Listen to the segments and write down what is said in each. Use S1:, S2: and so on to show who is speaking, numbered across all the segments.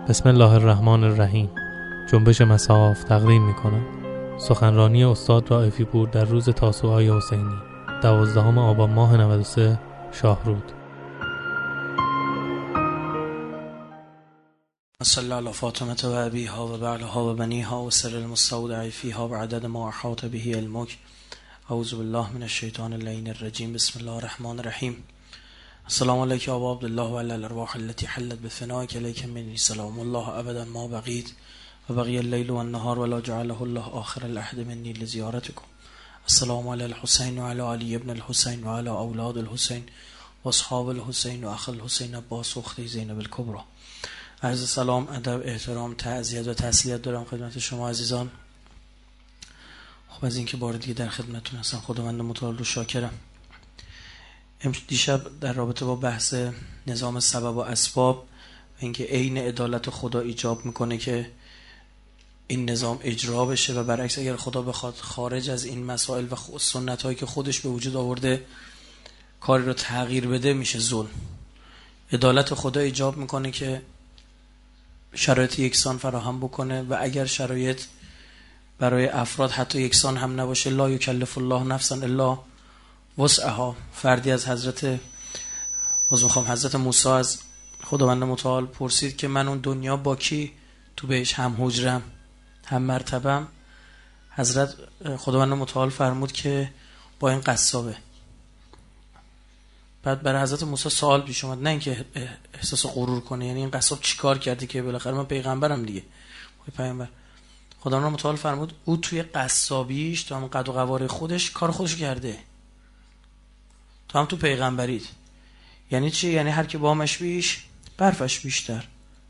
S1: بسم الله الرحمن الرحیم. جنبش مصاف تقدیم می‌کند سخنرانی استاد رائفی پور در روز تاسوعای حسینی 12 آبان ماه 93 شاهرود.
S2: صلی علی فاطمه و ابیها و بعلها و بنیها و سر المستودع فیها و عدد ما احاط به علمک. اعوذ بالله من الشیطان اللعین الرجیم. بسم الله الرحمن الرحیم. السلام علیک ابا عبدالله و علی الارواح التي حلت بفنائک الیک منی سلام الله ابدا ما بقیت و بقی اللیل و النهار ولا جعله الله آخر العهد منی لزیارتکم. السلام علی الحسین و علی علی ابن الحسین و علی اولاد الحسین و اصحاب الحسین و اخ الحسین عباس و اخت زینب الکبری. عرض سلام، ادب، احترام، تعزیت و تسلیت دارم خدمت شما عزیزان. خب از اینکه بار دیگه در خدمتتون هستم خداوند متعال رو شاکرم. دیشب در رابطه با بحث نظام سبب و اسباب و اینکه عین عدالت خدا ایجاب میکنه که این نظام اجرا بشه و برعکس اگر خدا بخواد خارج از این مسائل و سنت هایی که خودش به وجود آورده کاری رو تغییر بده میشه ظلم. عدالت خدا ایجاب میکنه که شرایط یکسان فراهم بکنه و اگر شرایط برای افراد حتی یکسان هم نباشه لا یکلف الله نفسا الا وسعها. فردی از حضرت موسی از خداوند متعال پرسید که من اون دنیا با کی تو بهش هم حجرم هم مرتبم؟ حضرت خداوند متعال فرمود که با این قصابه. بعد برای حضرت موسی سوال پیش اومد، نه اینکه احساس غرور کنه، یعنی این قصاب چیکار کردی که بالاخره من پیغمبرم دیگه. پیغمبر خداوند متعال فرمود او توی قصابیش تو هم قد و قواره خودش کار خودش کرده، تو هم تو پیغمبرید. یعنی چی؟ یعنی هر کی بامش بیش برفش بیشتر.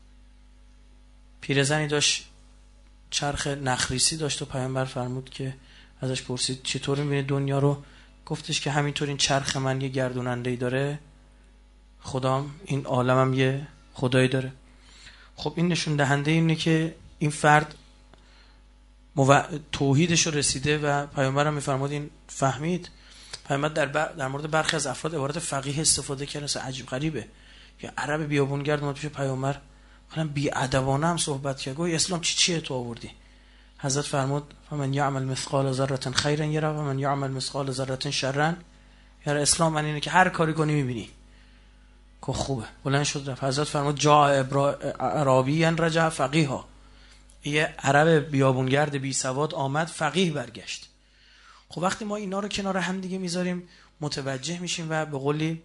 S2: پیرزنی داشت چرخ نخریسی داشت و پیامبر فرمود که ازش پرسید چطور می‌بینی دنیا رو؟ گفتش که همینطور این چرخ من یه گردوننده‌ای داره، خدام این عالمم یه خدایی داره. خب این نشون دهنده اینه که این فرد توحیدش رو رسیده و پیامبرم می‌فرمود این فهمید. پیامبر در مورد برخی از افراد عبارت فقیه استفاده کرده، اصلا عجیب غریبه. یه عرب بیابونگرد اومد پیش پیامبر، مثلا بی‌ادبانه هم صحبت کرد، گفت اسلام چیه تو آوردی؟ حضرت فرمود فمن یعمل مثقال ذره خیرا یره و من یعمل مثقال ذره شرا یره. اسلام من اینه که هر کاری کنی میبینی. که خوبه. بلند شد رفت. حضرت فرمود جاء اعرابی رجع فقیها. یه عرب بیابونگرد بی سواد آمد فقیه برگشت. خب وقتی ما اینا رو کنار هم دیگه میذاریم متوجه میشیم و به قولی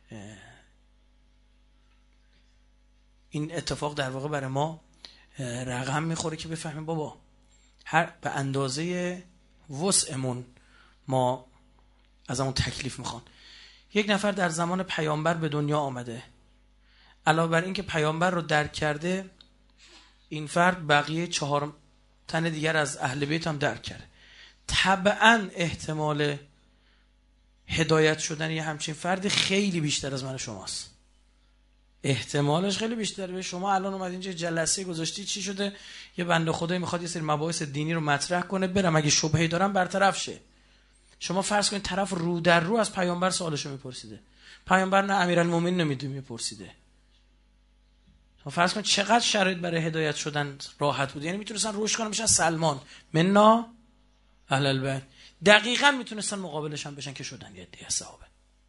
S2: این اتفاق در واقع برای ما رقم میخوره که بفهمیم بابا هر به اندازه وسعمون ما از همون تکلیف میخوان. یک نفر در زمان پیامبر به دنیا آمده، علاوه بر این که پیامبر رو درک کرده، این فرد بقیه 4 تن دیگر از اهل بیت هم درک کرده. طبعا احتمال هدایت شدن یه همچین فرد خیلی بیشتر از من و شماست. احتمالش خیلی بیشتره. شما الان اومد اینجا جلسه گذاشتی، چی شده؟ یه بنده خدایی میخواد یه سری مباحث دینی رو مطرح کنه، برم اگه شبهه‌ای دارم برطرف شه. شما فرض کنید طرف رو در رو از پیامبر سوالشو میپرسیده، پیامبر نه امیرالمومنین نمیدونه میپرسیده. شما فرض کنید چقدر شرایط برای هدایت شدن راحت بود. یعنی میتونستن روش کنن بشن سلمان منا اهل البیت، دقیقاً میتونستن مقابلش هم بشن که شدن یه عده صحابه.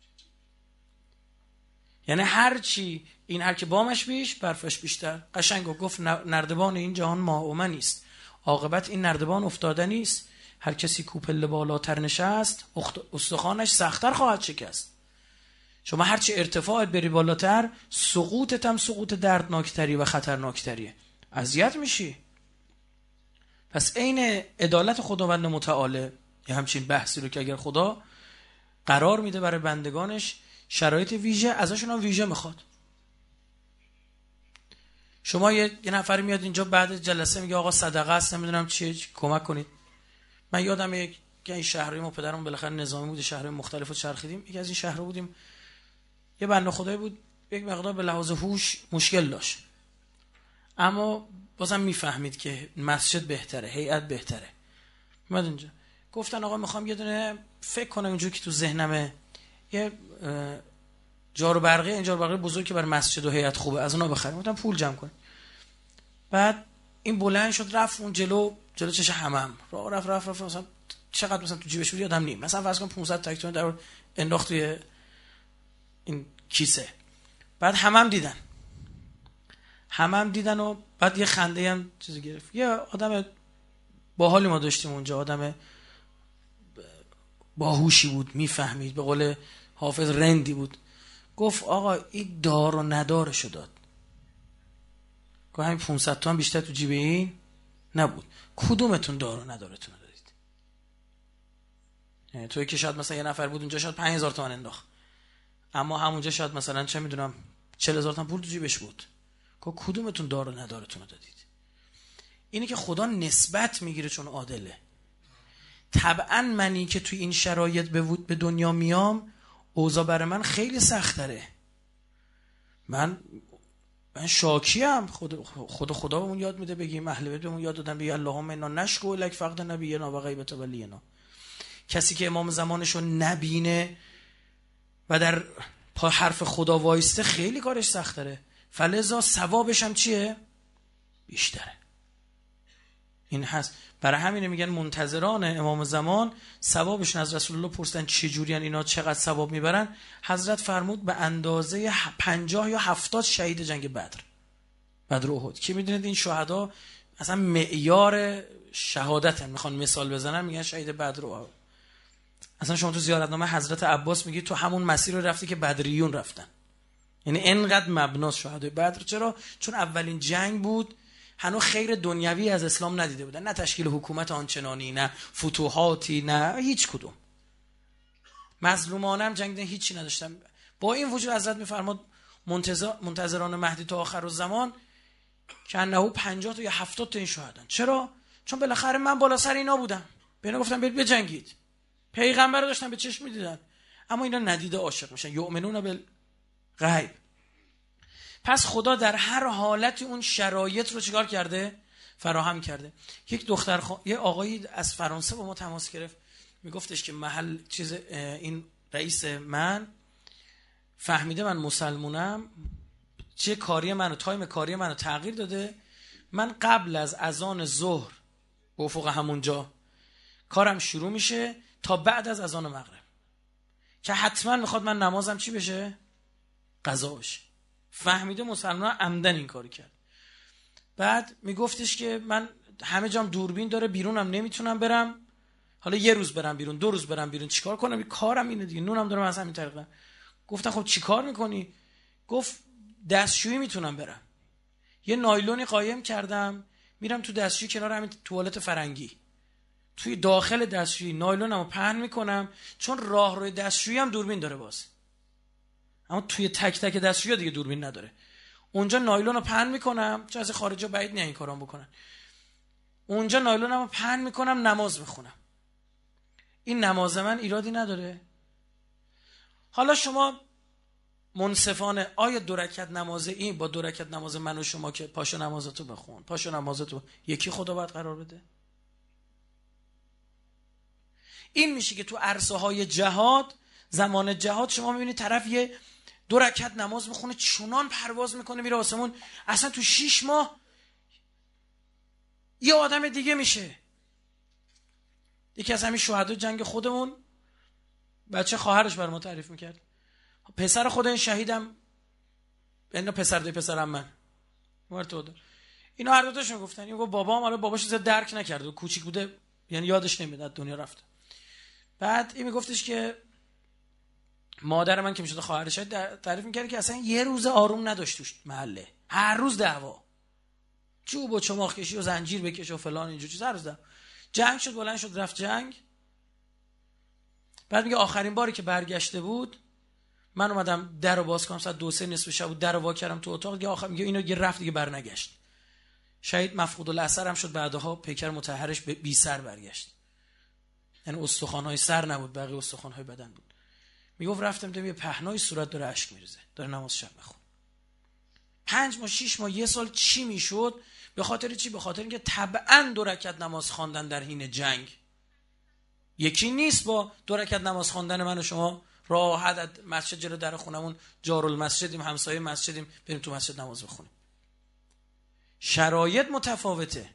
S2: یعنی هرچی این هر کی بامش بیش برفش بیشتر. قشنگ گفت نردبان این جهان ما و من نیست، عاقبت این نردبان افتاده نیست. هر کسی کو پله بالاتر نشست استخوانش سخت‌تر خواهد شکست. شما هرچی ارتفاعت بری بالاتر سقوطت هم سقوط دردناکتری و خطرناکتریه، اذیت میشی. پس عین عدالت خداوند متعال یه همچین بحثی رو که اگر خدا قرار میده برای بندگانش شرایط ویژه، ازشون هم ویژه میخواد. شما یه نفری میاد اینجا بعد جلسه میگه آقا صدقه است نمیدونم چیه کمک کنید. من یادم یک این شهری ما پدرم بالاخره نظامی بود، شهر مختلفو چرخیدیم، یکی از این شهرها بودیم، یه بنده خدایی بود یک مقدار به لحاظ هوش مشکل داشت، اما بازم میفهمید که مسجد بهتره، هیئت بهتره. اومد اینجا گفتن آقا میخوام یه دونه فکر کنم اینجوری که تو ذهنمه یه جارو برقی بزرگ که برای مسجد و هیئت خوبه از اونا بخریم. گفتم پول جمع کن. بعد این بلند شد رفت اون جلو چش حمام راه رفت مثلا چقدر مثلا تو جیبش بود یادم نیم، مثلا فرض کن 500 تک تومن در انداخت توی این کیسه. بعد حمام دیدن و بعد یه خنده هم چیزی گرفت. یه آدم باحالی ما داشتیم اونجا، آدم باهوشی بود، میفهمید، به قول حافظ رندی بود. گفت آقا این دار و ندارشو داد. گفت همین 500 تومن بیشتر تو جیب این نبود. کدومتون دار و ندارتون رو دادید؟ یعنی توی که شاید مثلا یه نفر بود اونجا شاید 5000 تومن انداخت، اما همونجا شاید مثلا چه میدونم 40000 تومن پول تو جیبش بود. گفت کدومتون دار و ندارتون رو دادید؟ اینه که خدا نسبت میگیره چون عادله. طبعا منی که توی این شرایط به دنیا میام اوضاع برای من خیلی سخت‌تره. من شاکیم. خدا بهمون یاد میده بگیم، اهل بیت بهمون یاد دادن بگیم اللهم انا نشکو لک فقد نبینا و غیبت ولینا. کسی که امام زمانشو نبینه و در پا حرف خدا وایسته خیلی کارش سخت‌تره، فلذا ثوابش هم چیه؟ بیشتره. این هست. برای همینه میگن منتظران امام زمان ثوابشون از رسول الله پرسیدن چه جوریان اینا، چقدر ثواب میبرن؟ حضرت فرمود به اندازه 50 یا 70 شهید جنگ بدر و احد. که میدونید این شهدا اصلا معیار شهادتن. میخوان مثال بزنن میگن شهید بدر و احد. اصلا شما تو زیارتنامه حضرت عباس میگی تو همون مسیر رو رفتی که بدریون رفتن. یعنی انقدر مبناس شهدای بدر. چرا؟ چون اولین جنگ بود، هنوز خیر دنیوی از اسلام ندیده بودن، نه تشکیل حکومت آنچنانی، نه فتوحاتی، نه هیچ کدوم. مظلومانه هم جنگ نه، هیچی نداشتن. با این وجود حضرت میفرماد منتظران مهدی تا آخر الزمان که انه 50 تا یا 70 تا این شهدان. چرا؟ چون بالاخره من بالا سر اینا بودم، به اینا گفتم برید بجنگید، پیغمبر رو داشتن به چشم میدیدن، اما اینا ندیده عاشق میشن. یؤمنون بالغیب. پس خدا در هر حالتی اون شرایط رو چیکار کرده؟ فراهم کرده. یک یه آقایی از فرانسه با ما تماس گرفت، میگفتش که این رئیس من فهمیده من مسلمونم، چه کاری منو، تایم کاری منو تغییر داده. من قبل از اذان ظهر به افق همونجا کارم شروع میشه تا بعد از اذان مغرب، که حتما میخواد من نمازم چی بشه؟ قضا بشه. فهمیده مسلمان عمدن این کاری کرد. بعد میگفتش که من همه جام دوربین داره، بیرونم نمیتونم برم، حالا یه روز برم بیرون، 2 روز برم بیرون، چیکار کنم؟ کارم اینه دیگه، نونم دارم از همین طریقه. گفتم خب چیکار میکنی؟ گفت دستشویی میتونم برم. یه نایلونی قایم کردم، میرم تو دستشویی کنار همین توالت فرنگی، توی داخل دستشویی نایلونمو پهن میکنم، چون راهروی دستشویی هم دوربین داره باز، اما توی تک تک دستشویی دیگه دوربین نداره. اونجا نایلونو پهن میکنم، چون از خارجا بعید نه این کارام بکنن. اونجا نایلونمو پهن میکنم، نماز میخونم. این نماز من ایرادی نداره. حالا شما منصفانه آیا 2 رکعت نماز این با 2 رکعت نماز من و شما که پاشو نمازتو بخون، پاشو نمازتو، یکی خدا باید قرار بده؟ این میشه که تو عرصه های جهاد، زمان جهاد، شما میبینید طرف یه 2 رکعت نماز میخونه، چنان پرواز میکنه میره آسمون، اصلا تو 6 ماه یه آدم دیگه میشه. یکی از همین شهدای جنگ خودمون، بچه خواهرش برای ما تعریف میکرد، پسر خود این شهیدم، اینا پسر دوی پسرم من مرتضی، اینا هر دو تاشون گفتن. این گفت بابام، حالا باباش چیزا درک نکرده، کوچیک بوده، یعنی یادش نمیاد از دنیا رفته. بعد این میگفتش که مادر من که میشد خواهرش تعریف میکرد که اصلا یه روز آروم نداشت توش محله، هر روز دعوا، چوب و چماق کشی و زنجیر بکش و فلان اینجور چیزا، هر روز دعوا. جنگ شد، بلند شد رفت جنگ. بعد میگه آخرین باری که برگشته بود، من اومدم در رو باز کنم، ساعت 2-3 نصف شب بود، در رو وا کردم تو اتاق، دیگه آخر میگه اینو دیگه رفت، دیگه برنگشت. شهید مفقود الاثر هم شد، بعدها پیکر مطهرش به بی سر برگشت، یعنی استخوان‌های سر نبود، بقیه استخوان‌های بدن بود. میگفت رفتم دیدم یه پهنای صورت داره اشک میریزه، داره نماز شب میخونه. 5 ماه 6 ماه 1 سال چی میشد؟ به خاطر چی؟ به خاطر اینکه طبعا 2 رکعت نماز خواندن در حین جنگ یکی نیست با 2 رکعت نماز خواندن من و شما راحت مسجد جلو در خونمون جارالمسجدیم، همسایه مسجدیم، بریم تو مسجد نماز بخونیم. شرایط متفاوته.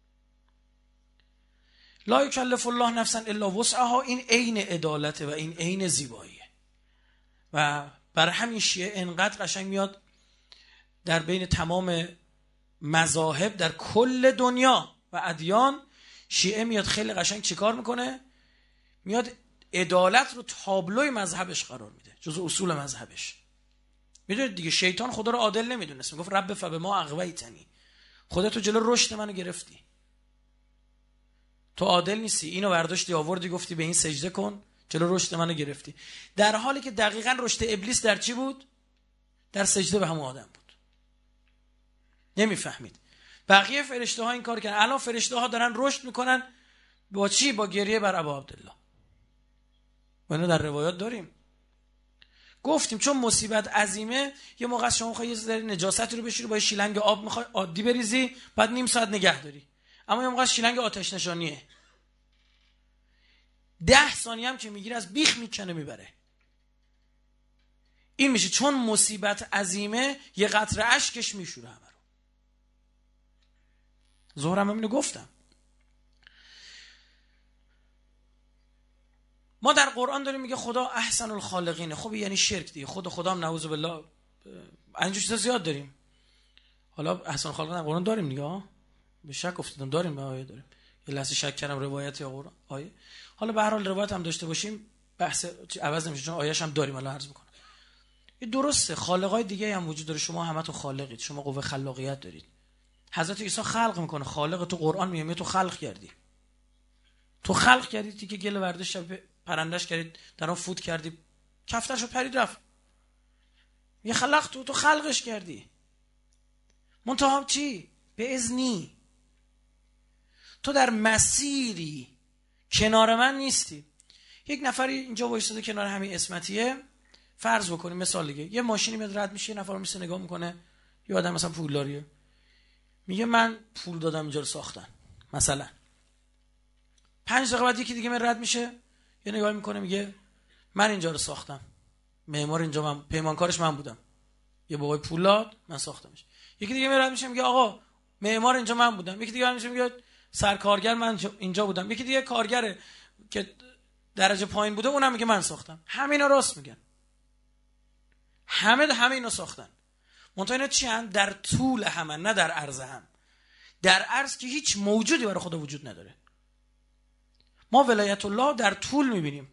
S2: لا یکلف الله نفسا الا وسعها، این عین عدالته و این عین زیباییه. و برای همین شیعه انقدر قشنگ میاد در بین تمام مذاهب در کل دنیا و ادیان، شیعه میاد خیلی قشنگ چیکار میکنه؟ میاد عدالت رو تابلوی مذهبش قرار میده، جزء اصول مذهبش. میدونید دیگه شیطان خدا رو عادل نمیدونست، میگفت رب فبما اغویتنی، خدا تو جلو رشد منو گرفتی، تو عادل نیستی، اینو برداشتی آوردی گفتی به این سجده کن، جلو رشد منو گرفتی. در حالی که دقیقاً رشد ابلیس در چی بود؟ در سجده به همون آدم بود. نمیفهمید. بقیه فرشته ها این کار کردن. الان فرشته ها دارن رشد میکنن با چی؟ با گریه بر ابا عبدالله. و اینو در روایات داریم. گفتیم چون مصیبت عظیمه، یه موقع شما میخوای یه ذره نجاستی رو بشوری با شیلنگ آب میخوای عادی بریزی، بعد نیم ساعت نگه داری. اما یه موقع شیلنگ آتش نشانیه، 10 ثانیه هم که میگیره از بیخ میکنه میبره. این میشه چون مصیبت عظیمه یه قطره اشکش میشوره همه رو. ظهرم همینو گفتم. ما در قرآن داریم میگه خدا احسن الخالقینه. خب یعنی شرک دیگه. خدا هم نعوذ بالله اینجور چیزا زیاد داریم. حالا احسن الخالقین در قرآن داریم دیگه. به شک افتادم داریم، به آیه داریم. یه لحظه شک کردم روایت یا قرآن آیه. حالا به هر حال روایت هم داشته باشیم بحث عوض نمیشه، چون آیه‌اش هم داریم. الان عرض میکنم این درسته، خالقای دیگه هم وجود داره. شما همتون خالقید، شما قوه خلاقیت دارید. حضرت عیسی خلق میکنه. خالق تو قرآن میگه تو خلق کردی، تو خلق کردی که گل وردش پرندش کردید، در اون فوت کردی، کفترشو پرید رفت. یه خلق تو خلقش کردی. منتها چی؟ به اذنی. تو در مسیری کنار من نیستی. یک نفری اینجا وایساده کنار همین اسمتیه، فرض بکنیم مثال دیگه، یه ماشینی میاد رد میشه، یه نفر میشه نگاه میکنه، یه آدم مثلا پولداریه، میگه من پول دادم اینجا رو ساختن مثلا. 5 دقیقه بعد یکی دیگه من رد میشه، یه نگاه میکنه میگه من اینجا رو ساختم، معمار اینجا من، پیمانکارش من بودم، یه بابای پولاد من ساختمش. یکی دیگه من رد میشه میگه آقا معمار اینجا من بودم. یکی دیگه میشه میگه سرکارگر من اینجا بودم. یکی دیگه کارگره که درجه پایین بوده اونم میگه من ساختم. همینا راست میگن، همه اینو ساختن. منتها اینا چی هم؟ در طول هم، نه در عرض هم. در عرض که هیچ موجودی برای خدا وجود نداره. ما ولایت الله در طول میبینیم.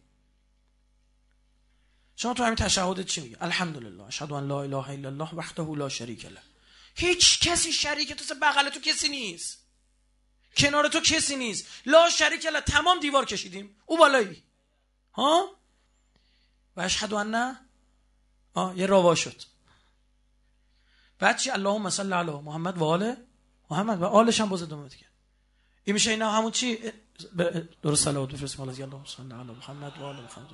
S2: شما تو همین تشهدت چی میگی؟ الحمدلله اشهد ان لا اله الا الله وحده لا شریک له. هیچ کسی شریک تو، بغل تو کسی نیست، کنار تو کسی نیست. لا شریک له، تمام دیوار کشیدیم او بالایی ها. و اشهد ان یه راوا شد. بعد چی؟ اللهم صل علی محمد و آل محمد، و آلش هم باز ادامه دیگه. این میشه اینا همون چی؟ درست صلوات بفرستیم اللهم صل علی محمد و آل محمد.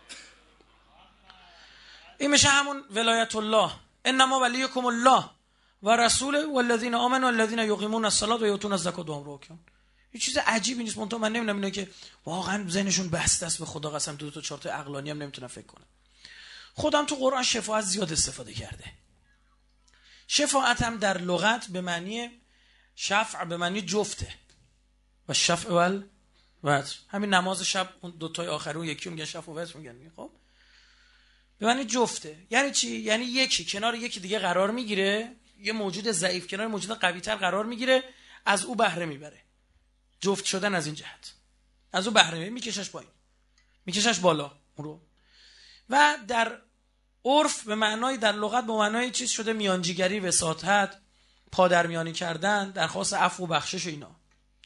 S2: این میشه همون ولایت الله. انما ولیکم الله و رسوله والذین آمنوا والذین یقیمون الصلاة و یؤتون الزکاة و هم راکعون. این چیز عجیبی نیست. منتها من نمیدونم اینا که واقعا ذهنشون بسته است به خدا قسم، 2 تا 4 تا عقلانی هم نمیتونن فکر کنن. خودم تو قرآن شفاعت زیاد استفاده کرده. شفاعت هم در لغت به معنی شفع، به معنی جفته. و شفع و وتر، همین نماز شب اون 2 تای آخر اون یکی میگن شفع و وتر میگن. خب به معنی جفته. یعنی چی؟ یعنی یکی کنار یکی دیگه قرار میگیره، یه موجود ضعیف کنار موجود قوی تر قرار میگیره، از او بهره میبره. جفت شدن از این جهت، از او بهره میکشش پایین، میکشش بالا اون رو. و در عرف به معنای، در لغت به معنای چیز شده میانجیگری، وساطت، پادرمیانی کردن، درخواست عفو و بخشش و اینا.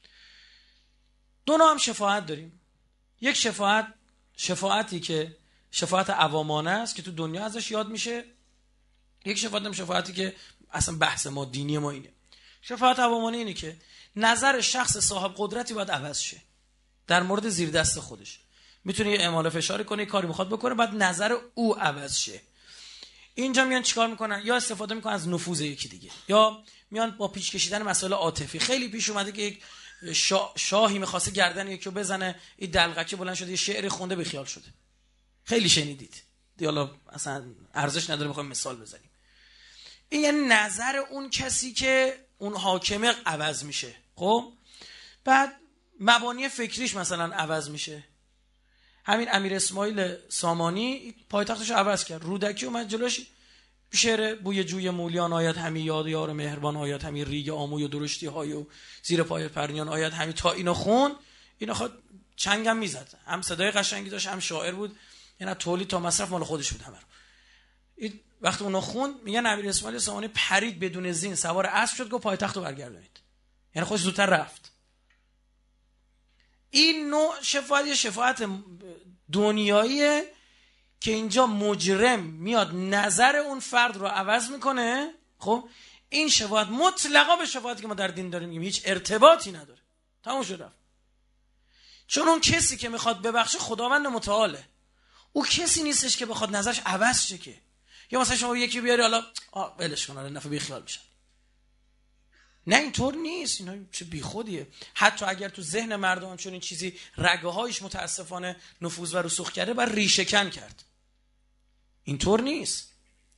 S2: 2 نوع هم شفاعت داریم. یک شفاعتی که شفاعت عوامانه است که تو دنیا ازش یاد میشه. یک شفاعتی که اصلا بحث ما دینی ما اینه. شفاعت عوامانه اینه که نظر شخص صاحب قدرتی باید عوض شه در مورد زیر دست خودش. میتونه یه اعمال فشاری کنه، کاری میخواد بکنه، بعد نظر او عوض شه. اینجا میان چیکار میکنن؟ یا استفاده میکنن از نفوذ یکی دیگه، یا میان با پیش کشیدن مسائل عاطفی. خیلی پیش اومده که یک شاهی میخواسته گردن یکی رو بزنه، این دلقکی بلند شده یه شعری خونده بیخیال شده. خیلی شنیدید دیالا، اصلا ارزش نداره بخوایم مثال بزنیم. این یعنی نظر اون کسی که اون حاکمه عوض میشه. خب بعد مبانی فکریش مثلا عوض میشه. همین امیر اسماعیل سامانی پایتختش عوض کرد، رودکی اومد جلوش شعر بوی جوی مولیان آید همی یاد یار مهربان آید همی ریگ آموی و درشتی های و زیر پای پرنیان آید همی، تا اینو خون. اینو خود چنگم میزد، هم صدای قشنگی داشت، هم شاعر بود، یعنی تولید تا مصرف مال خودش بود همه رو. وقتی اونو خون میگن امیر اسماعیل سامانی پرید بدون زین سوار اسب شد، گفت پایتخت رو برگردونید، یعنی خودش زودتر رفت. این نوع شفاعت یه شفاعت دنیاییه که اینجا مجرم میاد نظر اون فرد رو عوض میکنه. خب این شفاعت مطلقا به شفاعتی که ما در دین داریم میگیم هیچ ارتباطی نداره، تموم شد رفت. چون اون کسی که میخواد ببخشه خداوند متعاله، او کسی نیستش که بخواد نظرش عوض شه. که یا مثلا شما یکی بیاری حالا ولش کن، نفع بی خیال میشن. نه اینطور نیست، اینا چه بیخودیه. حتی اگر تو ذهن مردم چون این چیزی رگه هایش متاسفانه نفوذ و رسوخ کرده، باید ریشه کن کرد. اینطور نیست.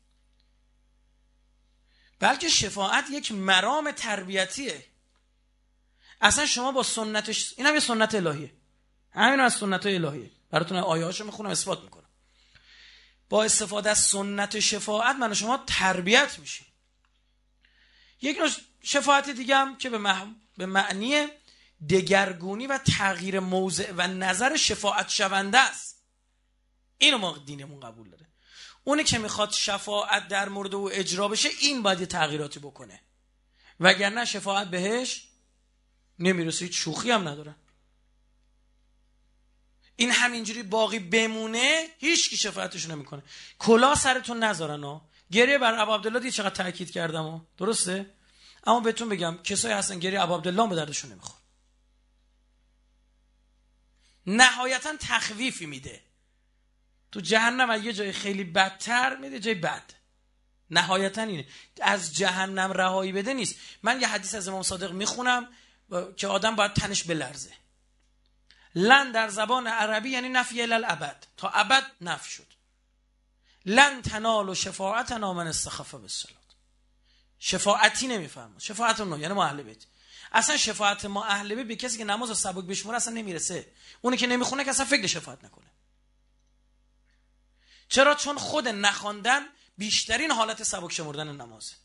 S2: بلکه شفاعت یک مرام تربیتیه. اصلا شما با سنتش، این هم یه سنت الهیه، همین از سنت الهیه، براتون آیه هاشو میخونم اثبات میکنم. با استفاده از سنت شفاعت من و شما تربیت میشیم. یک نوع شفاعت دیگه هم که به معنی دگرگونی و تغییر موضع و نظر شفاعت شونده است. اینو ما دینمون قبول داره. اونی که میخواد شفاعت در مورد او اجرا بشه، این باید تغییراتی بکنه، وگرنه شفاعت بهش نمیرسه. هیچ شوخی هم نداره. این همینجوری باقی بمونه، هیچ کی شفاعتشو نمیکنه. کلا سرتون نذارن. گریه بر ابو عبدالله دید چقدر تاکید کردم، درسته؟ اما بهتون بگم کسایی هستن گریه ابو عبدالله به دردشون نمیخوره. نهایتا تخویفی میده تو جهنم، و یه جای خیلی بدتر میده، جای بد. نهایتا اینه، از جهنم رهایی بده نیست. من یه حدیث از امام صادق میخونم که آدم باید تنش بلرزه. لن در زبان عربی یعنی نفی الالابد، تا ابد نفی شد. لن تنالوا شفاعتنا من استخف بالصلاه. شفاعتی نمیفرماد، شفاعت اون یعنی ما اهل بیت. اصلا شفاعت ما اهل بیت به کسی که نماز سبک بشموره اصلا نمیرسه. اونی که نمیخونه که اصلا فکر شفاعت نکنه. چرا؟ چون خود نخواندن بیشترین حالت سبک شمردن نمازه.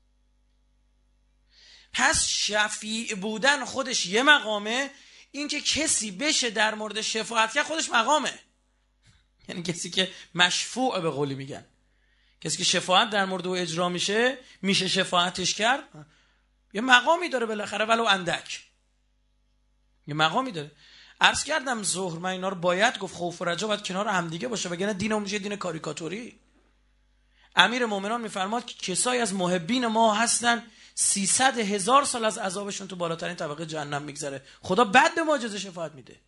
S2: پس شفیع بودن خودش یه مقامه، این که کسی بشه در مورد شفاعت کرد خودش مقامه. یعنی کسی که مشفوع به قولی میگن، کسی که شفاعت در مورد او اجرا میشه شفاعتش کرد، یه مقامی داره بالاخره، ولو اندک یه مقامی داره. عرض کردم ظهر من اینا رو باید گفت، خوف و رجا باید کنار همدیگه باشه، وگرنه دینمون میشه دین کاریکاتوری. امیر مومنان میفرماد که کسایی از محبین ما هستن 300,000 سال از عذابشون تو بالاترین طبقه جهنم میگذره، خدا بعد به ما اجازه شفاعت میده.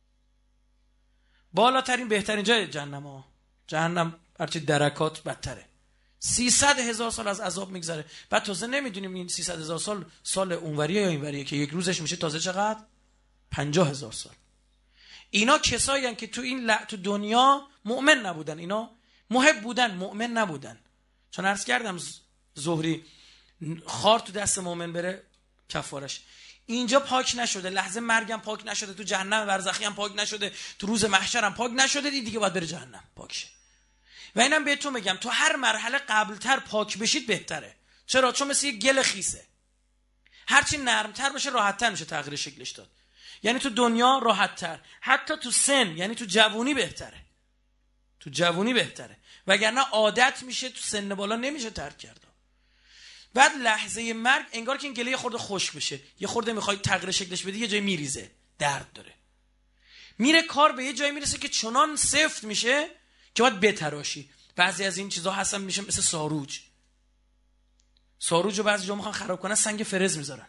S2: بالاترین بهترین جای جهنم جهنم هرچی درکات بدتره. 300,000 سال از عذاب میگذره. بعد تازه نمیدونیم این 300,000 سال اونوریه یا اینوریه، که یک روزش میشه تازه چقدر؟ 50,000 سال. اینا کسایی هستن که تو دنیا مؤمن نبودن، اینا محب بودن، مؤمن نبودن. چون عرض کردم ظهری خار تو دست مؤمن بره کفارش. اینجا پاک نشده، لحظه مرگم پاک نشده، تو جهنم برزخی هم پاک نشده، تو روز محشر هم پاک نشده، دیگه باید بره جهنم پاک شه. و اینم بهتون بگم تو هر مرحله قبلتر پاک بشید بهتره. چرا؟ چون مثل یک گل خیسه، هرچی نرمتر بشه راحت‌تر میشه تغییر شکلش داد. یعنی تو دنیا راحت‌تر، حتی تو سن، یعنی تو جوونی بهتره، تو جوونی بهتره، وگرنه عادت میشه، تو سن بالا نمیشه ترک کرد. بعد لحظه مرگ انگار که این گله یه خورده خشک بشه، یه خورده میخوای تغییر شکلش بدی، یه جای میریزه، درد داره، میره کار به یه جایی میرسه که چنان سفت میشه که باید بتراشی. بعضی از این چیزا هستن میشه مثل ساروج رو بعضی جا میخوان خراب کنن، سنگ فرز میذارن.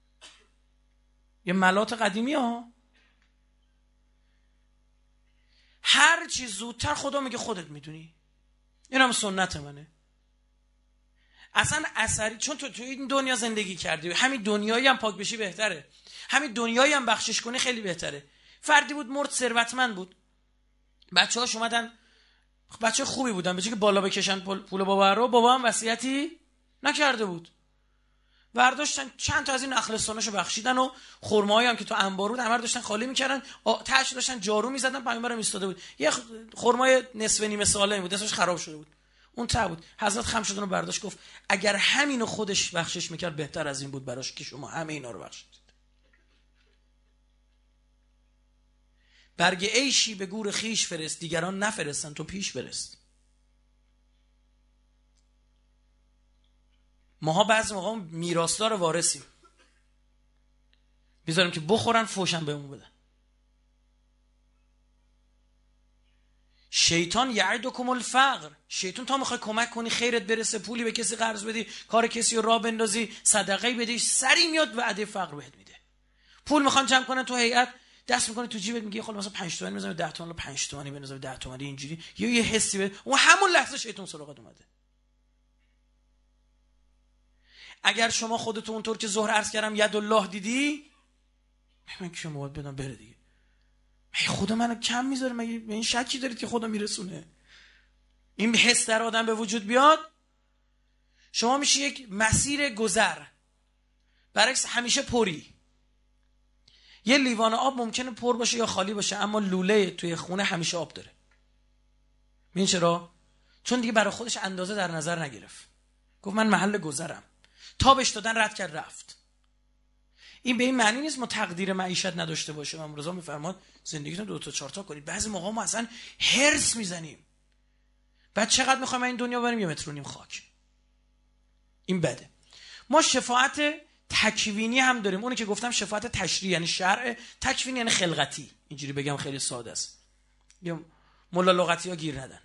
S2: یه ملات قدیمی ها. هر چی زودتر خدا میگه خودت میدونی. این هم سنت منه. اصلا اثری، چون تو این دنیا زندگی کردی، همین دنیایی هم پاک بشی بهتره، همین دنیایی هم بخشش کنی خیلی بهتره. فردی بود مرد، ثروتمند بود، بچه‌هاش اومدن، بچه خوبی بودن، به جای که بالا بکشن پول بابا رو، بابا هم وصیتی نکرده بود. برداشتن چند تا از این نخل سناشو بخشیدن و خرمایی هم که تو انبار بود همه رو داشتن خالی میکردن، تهش داشتن جارو میزدن. پیامبرم ایستاده بود، یه خرمای نصف نیمه سالمی بود، دستش خراب شده بود، اون ته بود. حضرت خم شدن و برداشت، گفت اگر همینو خودش بخشش میکرد بهتر از این بود براش که شما همه اینا رو بخشید. برگ عیشی به گور خیش فرست، دیگران نفرستن تو پیش برست. ماها بعضی موقع میراثدار وارثیم، میذاریم که بخورن فوشن بهمون بدن. شیطان یعدکم الفقر، شیطان تا میخوای کمک کنی خیرت برسه، پولی به کسی قرض بدی، کار کسی رو راه بندازی، صدقه بدی، سری میاد وعده فقر بهت میده. پول میخوان جمع کنن تو هیئت، دست میکنی تو جیبت، میگی خب مثلا 5 تومانی بزنم 10 تومانی 5 تومانی بنازم 10 تومانی، اینجوری یه حسی به اون همون لحظه شیطان سراغت اومده. اگر شما خودتون اونطور که ظهر عرض کردم ید الله دیدی، من که مواد بدم بره دیگه، مگه خدا منو کم میذاره؟ مگه به این شکی دارید که خدا میرسونه؟ این حس در آدم به وجود بیاد، شما میشی یک مسیر گذر، برعکس همیشه پری. یه لیوان آب ممکنه پر باشه یا خالی باشه، اما لوله توی خونه همیشه آب داره. این چرا؟ چون دیگه برای خودش اندازه در نظر نگرفت، گفت من محل گذرم، تابش دادن رد کرد رفت. این به این معنی نیست ما تقدیر معیشت نداشته باشیم. امام رضا میفرماد زندگیتون 2 تا 4 تا کنید. بعضی موقع ما اصلا هرس میزنیم، بعد چقدر میخوایم این دنیا بریم 1.5 متر خاک. این بده. ما شفاعت تکوینی هم داریم، اونی که گفتم شفاعت تشریعی یعنی شرع، تکوینی یعنی خلقتی. اینجوری بگم خیلی ساده است، یا مولا لغتی ها گیر ندن.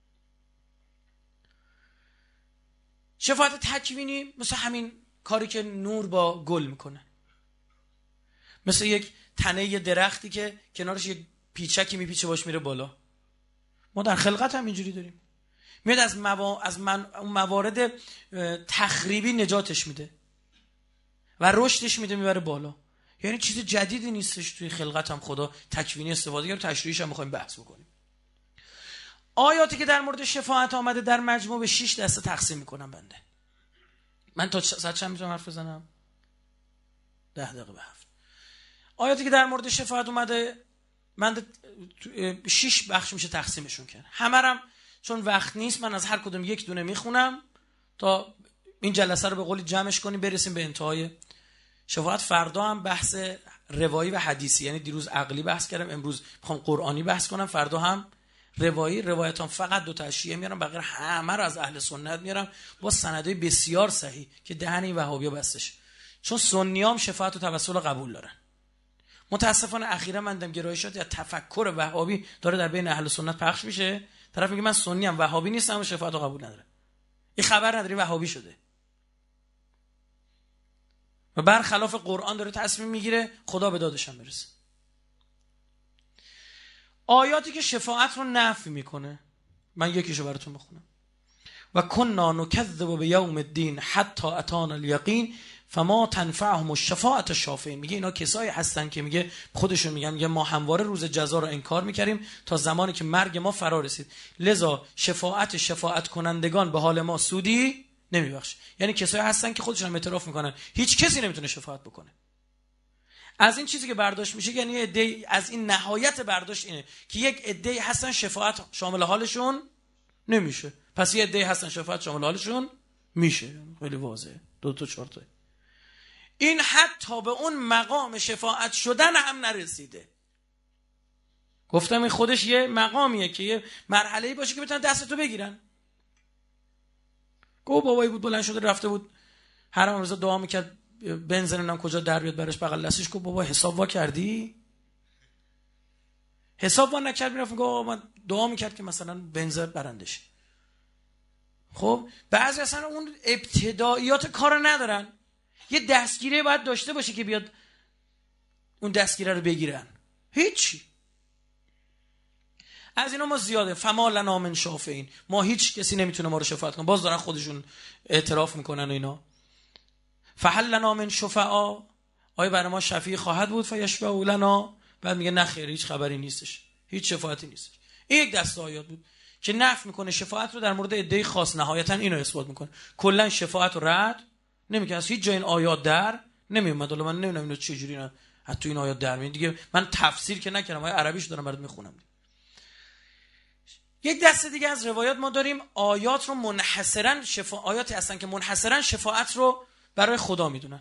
S2: شفاعت تکوینی مثل همین کاری که نور با گل میکنه، مثل یک تنه یه درختی که کنارش یک پیچکی میپیچه باش میره بالا. ما در خلقت هم اینجوری داریم، میاد از اون موارد تخریبی نجاتش میده و رشدش میده میبره بالا. یعنی چیز جدیدی نیستش توی خلقت هم خدا تکوینی استفاده کرد. تشریحش هم میخوایم بحث بکنیم. آیاتی که در مورد شفاعت آمده در مجموع به 6 دسته تقسیم میکنم بنده. من تا ساعت چند میتونم حرف بزنم؟ 10 دقیقه به 7. آیاتی که در مورد شفاعت اومده من 6 بخش میشه تقسیمشون کرد. همه هم چون وقت نیست من از هر کدوم یک دونه میخونم تا این جلسه رو به قولی جمعش کنیم برسیم به انتهای شفاعت. فردا هم بحث روایی و حدیثی، یعنی دیروز عقلی بحث کردم، امروز میخوام قرآنی بحث کنم، فردا هم روایی. روایتام فقط 2 تا شیعه میارم، بقیه همه رو از اهل سنت میارم با سندهای بسیار صحیح که دهن این وهابیا بستش، چون سنیام شفاعت و توسل قبول دارن. متاسفانه اخیرا من دیدم گرایشات یا تفکر وهابی داره در بین اهل سنت پخش میشه. طرف میگه من سنی ام وهابی نیستم و شفاعت رو قبول نداره. این خبر نداری وهابی شده و برخلاف قرآن داره تصمیم میگیره خدا به دادش هم برسه. آیاتی که شفاعت رو نفی میکنه من یکیشو براتون بخونم. و کنا نکذب بیوم الدین حتی اتانا الیقین فما تنفعهم الشفاعة الشافعین. میگه اینا کسایی هستن که میگه خودشون میگن ما همواره روز جزا رو انکار میکردیم تا زمانی که مرگ ما فرا رسید، لذا شفاعت کنندگان به حال ما سودی نمیبخشه. یعنی کسایی هستن که خودشون هم اعتراف میکنن هیچ کسی نمیتونه شفاعت بکنه. از این چیزی که برداشت میشه، یعنی عده‌ای از این نهایت برداشت اینه که یک عده‌ای هستن شفاعت شامل حالشون نمیشه، پس یه عده‌ای هستن شفاعت شامل حالشون میشه. خیلی واضحه، 2 تا 4 تا. این حتی به اون مقام شفاعت شدن هم نرسیده. گفتم این خودش یه مقامیه که یه مرحله‌ای باشه که بتونن دستتو بگیرن. بابایی بود بلند شده رفته بود حرم رضا دعا میکرد بنزین نمیدونم کجا در بیاد برش بغل دستش. گفت بابا حساب وا کردی؟ حساب وا نکرد میرفت گفت من دعا میکرد که مثلا بنزین برندش. خب بعضی اصلا اون ابتداییات کارو ندارن، یه دستگیره باید داشته باشه که بیاد اون دستگیره رو بگیرن. هیچی از اینا ما زیاده. فما لنا من شافعین، ما هیچ کسی نمیتونه ما رو شفاعت کنه. باز دارن خودشون اعتراف میکنن و اینا. فهل لنا من شفعاء، آیا برای ما شفیع خواهد بود؟ فیشفعوا لنا، بعد میگه نه خیر هیچ خبری نیستش، هیچ شفاعتی نیستش. این یک دسته آیات بود که نفی میکنه شفاعت رو در مورد عده خاص، نهایتا اینو اثبات میکنه. کلا شفاعت رو رد نمیگه از هیچ جای این آیات در نمیومد. حالا من نمیدونم اینو چه جوری حتی این آیات در میاد دیگه. من تفسیر که نکردم، آیه عربیش دارم برات میخونم. یک دسته دیگه از روایات ما داریم آیات رو منحصرا آیاتی هستن که منحصرا شفاعت رو برای خدا میدونن.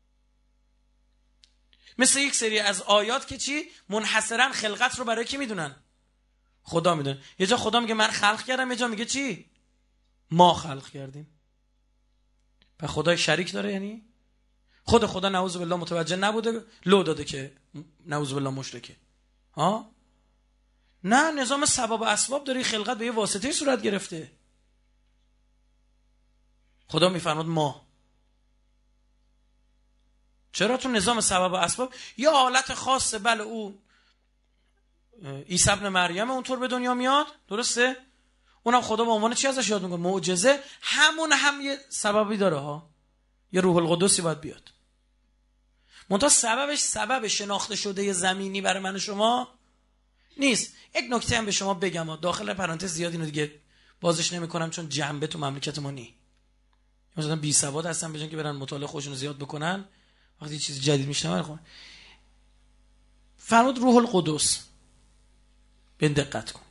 S2: مثل یک سری از آیات که چی منحصرا خلقت رو برای کی میدونن؟ خدا میدونه. یه جا خدا میگه من خلق کردم، یه جا میگه چی؟ ما خلق کردیم. و خدا شریک داره؟ یعنی خود خدا نعوذ بالله متوجه نبوده لو داده که نعوذ بالله مشرکه؟ ها؟ نه، نظام سبب و اسباب داره. خلقت به یه واسطه صورت گرفته. خدا میفرماد ما. چرا؟ تو نظام سبب و اسباب یه حالت خاصه. بله او عیسی ابن مریم اونطور به دنیا میاد، درسته؟ اونم خدا به عنوان چی ازش یاد میکنه؟ معجزه. همون هم یه سببی داره ها، یه روح القدسی باید بیاد. منتها سببش سبب شناخته شده زمینی برای من و شما نیست. یک نکته هم به شما بگم، داخل پرانتز زیاد اینو دیگه بازش نمیکنم چون جنبه تو مملکت ما نی. مثلا بی سواد هستن بجن که برن مطالعه خودشون زیاد بکنن، وقتی چیز جدید میشنون فرمود روح القدس. به دقت کن.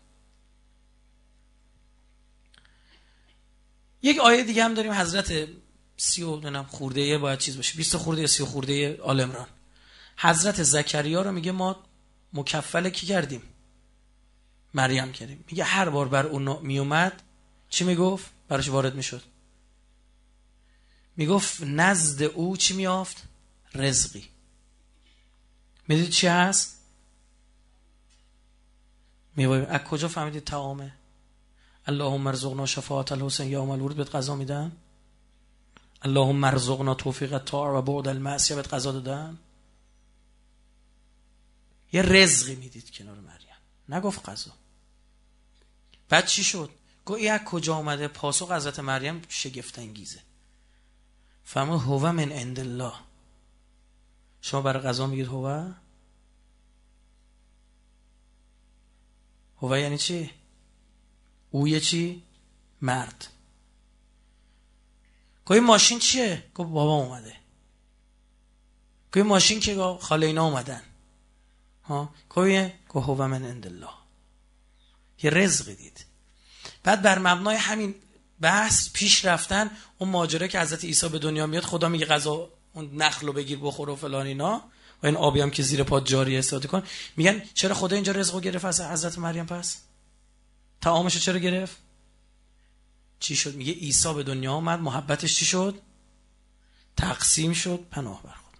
S2: یک آیه دیگه هم داریم، حضرت 30 خورده باید چیز باشه، 20 خورده یا 30 خورده آل عمران. حضرت زکریا رو میگه ما مکفل کی کردیم؟ مریم کردیم. میگه هر بار بر اون میومد چی میگفت؟ براش وارد میشد. میگفت نزد او چی میافت؟ رزقی. میدید چی هست؟ میوه. از کجا فهمیدید طعامه؟ اللهم ارزقنا شفاعت الحسین یوم الورود بهت قضا میدن؟ اللهم ارزقنا توفیق الطاعه و بعد المعصیه بهت قضا دادن؟ یه رزقی میدید کنار مریم، نگفت قضا. بعد چی شد؟ گفت این از کجا آمده؟ پاسخ حضرت مریم شگفت انگیزه. فرمود هو من عند الله. شما برای قضا میگید هو؟ هو یعنی چی؟ او یه چی؟ مرد. گفت این ماشین چیه؟ گفت بابا اومده. گفت این ماشین که خاله اینا اومدن. گفت هو من عند الله. یه رزقی دید. بعد بر مبنای همین بحث پیش رفتن. اون ماجرا که حضرت عیسی به دنیا میاد، خدا میگه غذا اون نخلو بگیر بخور و فلان اینا، و این آبی هم که زیر پات جاری استفاده کن. میگن چرا خدا اینجا رزقو گرفت از حضرت مریم؟ پس طعامشو چرا گرفت؟ چی شد؟ میگه عیسی به دنیا اومد، محبتش چی شد؟ تقسیم شد. پناه بر خدا.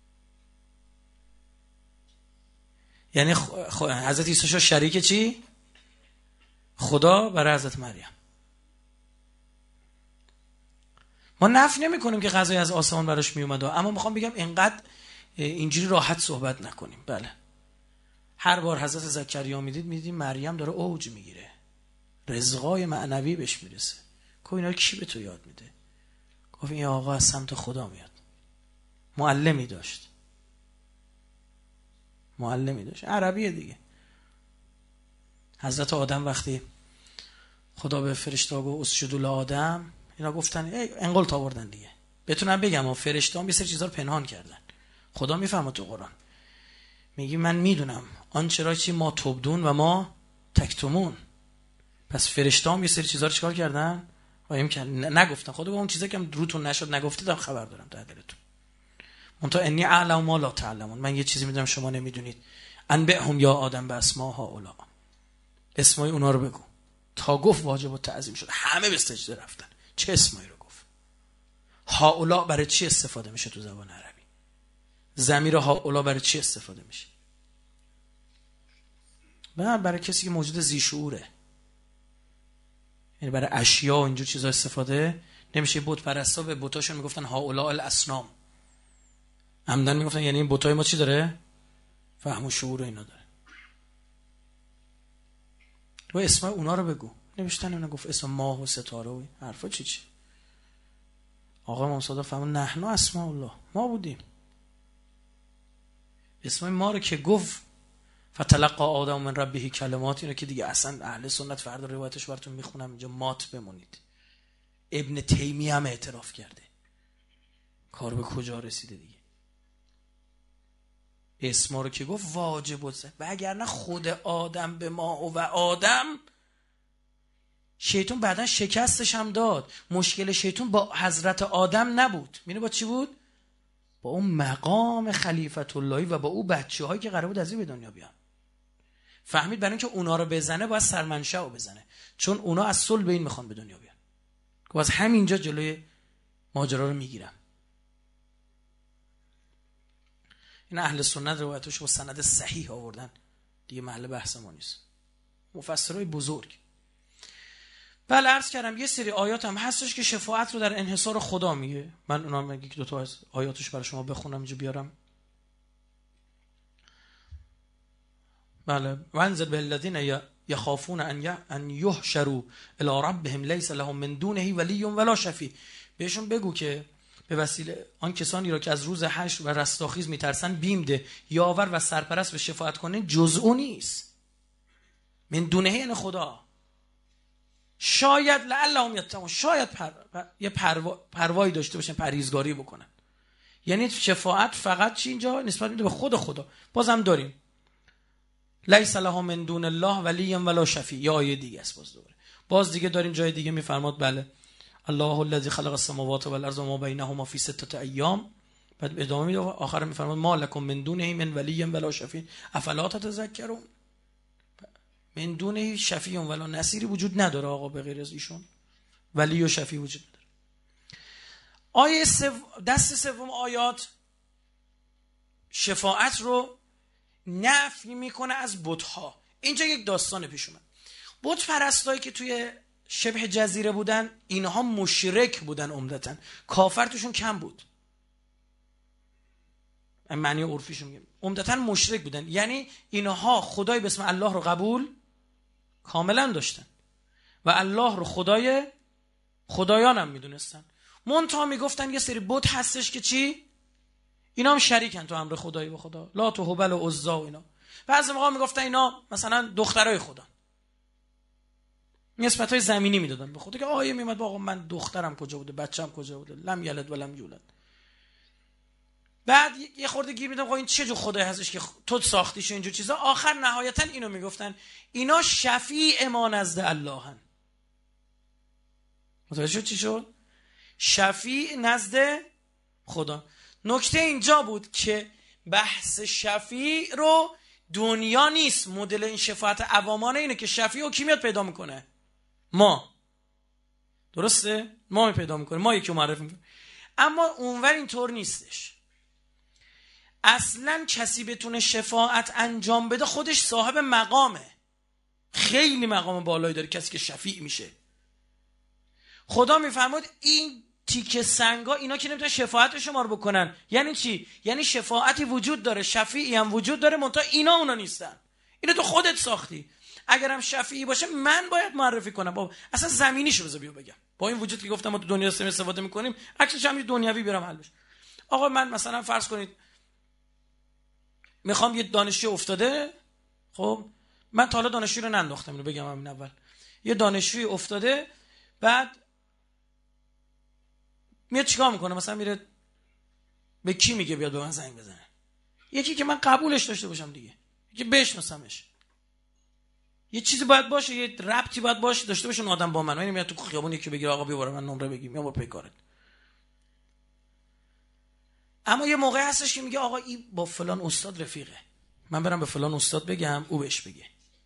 S2: یعنی حضرت عیسی شد شریک چی؟ خدا برای حضرت مریم. ما نفی نمی کنیم که غذای از آسمان براش می اومد، اما میخوام بگم اینقدر اینجوری راحت صحبت نکنیم. بله، هر بار حضرت زکریا میدید مریم داره اوج میگیره، رزقای معنوی بهش میرسه. گفت اینا کی به تو یاد میده؟ گفت این آقا از سمت خدا میاد. معلمی داشت عربیه دیگه. حضرت آدم وقتی خدا به فرشته گفت اسجدوا لآدم، اینا گفتن انقلت آوردن دیگه. بتونم بگم فرشته هم یه سری چیزا رو پنهان کردن. خدا میفهمه تو قرآن میگی من میدونم آنچه را چی ما تبدون و ما تکتمون. پس فرشته هم یه سری چیزا رو چیکار کردن؟ قایم کردن، نگفتن. خدا با اون چیزا که روتون نشد نگفتید خبر دارم در دلتون. منتها انی اعلم ما لا تعلمون، من یه چیزی میدونم شما نمیدونید. انبئهم یا آدم باسماء هؤلاء، اسمای اونا رو بگو. تا گفت واجب التعظیم شد، همه به سجده رفتن. چه اسمایی رو گفت؟ هؤلاء برای چی استفاده میشه تو زبان عربی؟ ضمیر هؤلاء برای چی استفاده میشه؟ برای کسی که موجود ذی شعوره. یعنی برای اشیا و اینجور چیزا استفاده نمیشه. بت پرستا به بتاشون میگفتن هؤلاء الاصنام. عمدن میگفتن یعنی این بتای ما چی داره؟ فهم و شعور اینا داره. تو اسم اونا رو بگو. نوشتن اونا گفت اسم ماه و ستاره و حرفا چی. آقا امام صادق فهمون نحن اسماء الله، ما بودیم. اسم ما رو که گفت فتلقى آدم من ربه کلمات، اینو که دیگه اصلا اهل سنت فردا روایتش براتون میخونم اینجا مات بمونید. ابن تیمیه هم اعتراف کرده. کار به کجا رسیده دیگه. اسما رو که گفت واجب و وگرنه خود آدم به ما و آدم، شیطان بعدا شکستش هم داد. مشکل شیطان با حضرت آدم نبود، می‌دونی با چی بود؟ با اون مقام خلیفت اللهی و با اون بچه‌هایی که قرار بود از این به دنیا بیان. فهمید برای اینکه اونا رو بزنه باید سرمنشأ رو بزنه، چون اونا از صلب این میخوان به دنیا بیان. که از همینجا جلوی ماجرا رو میگیرم. این اهل سنت روایتش با سند صحیح آوردن دیگه، محل بحث ما نیست. مفسرای بزرگ. بله عرض کردم یه سری آیات هم هستش که شفاعت رو در انحصار خدا میگه. من اونا یک دو تا از آیاتش برای شما بخونم اینجا بیارم. بله وانذر بالذین یخافون ان یحشروا الی ربهم لیس لهم من دونه ولی ولا شفیع. بهشون بگو که به وسیله آن کسانی را که از روز حشر و رستاخیز میترسن بیم ده، یاور و سرپرست به شفاعت کنه جز او نیست. من دونه یعنی خدا. شاید لعلهم یتقون، شاید یه پروایی داشته باشن، پرهیزگاری بکنن. یعنی شفاعت فقط چی اینجا نسبت میده به خود خدا. بازم داریم لیس لهم من دون الله ولی ولا شفیع، یا آیه دیگه است. باز دیگه داریم جای دیگه میفرماد بله الله الذی خلق السماوات والارض وما بینهما فی 6 ایام. بعد ادامه میده آخر میفرماد ما لکم من دونه من ولی ولا شفیع افلا تتذکرون. من دونه شفیع ولا نصیری وجود نداره آقا به غیر از ایشون، ولی و شفیع وجود نداره. آیه دست سوم آیات شفاعت رو نفی میکنه از بت‌ها. اینجا یک داستان پیش اومد. بت پرستایی که توی شبه جزیره بودن اینها مشرک بودن، عمدتاً کافر توشون کم بود. این معنی عرفیشون میگه عمدتاً مشرک بودن، یعنی اینها خدای به اسم الله رو قبول کاملا داشتن و الله رو خدایان هم میدونستن. منتها میگفتن یه سری بت هستش که چی؟ اینا هم شریکن تو امر خدایی و خدا، لات و هبل و عزی و اینا. بعضی موقع میگفتن اینا مثلا دخترای خدا، نسبتای زمینی میدادن به خدا که آیه میاد آقا من دخترم کجا بوده، بچه‌م کجا بوده، لم یلد و لم یولد. بعد یه خورده گیر میدم آقا این چه جو خدایی هستش که تو ساختیش اینجور چیزا. آخر نهایتا اینو میگفتن اینا شفیع ما نزد اللهن. متوجه شد چی شد؟ شفیع نزد خدا. نکته اینجا بود که بحث شفیع رو دنیا نیست. مدل این شفاعت عوامانه اینه که شفیع رو کی میاد پیدا میکنه؟ ما. درسته؟ ما می پیدا میکنه، ما یکی معرفی میکنه. اما اونور اینطور نیستش. اصلا کسی بتونه شفاعت انجام بده خودش صاحب مقامه، خیلی مقام بالایی داره کسی که شفیع میشه. خدا میفرماد این تیکه سنگا اینا که نمیتونن شفاعت شما رو بکنن. یعنی چی؟ یعنی شفاعتی وجود داره، شفیعی هم وجود داره، منتها اونا نیستن. اینو تو خودت ساختی. اگرم شفیعی باشه من باید معرفی کنم. بابا اصلا زمینیشو بذار بیو بگم. با این وجود که گفتم ما تو دنیا استفاده میکنیم، عکسش هم دنیوی برام حل بشه. آقا من مثلا فرض کنید میخوام یه دانشجو افتاده، خب من تا حالا دانشجو رو ننداختم، اینو بگم همین اول. یه دانشجوی افتاده، بعد میاد چیکار میکنه؟ مثلا میره به کی میگه بیاد به من زنگ بزنه؟ یکی که من قبولش داشته باشم دیگه، یکی بشناسمش. یه چیزی باید باشه، یه ربطی باید باشه داشته باشه اون آدم با من. میاد تو خیابون یکی بگیره آقا بیا برام من نمره بگیم یا برو پی کارت. اما یه موقع هستش که میگه آقا این با فلان استاد رفیقه، من برم به فلان استاد بگم او بهش بگه.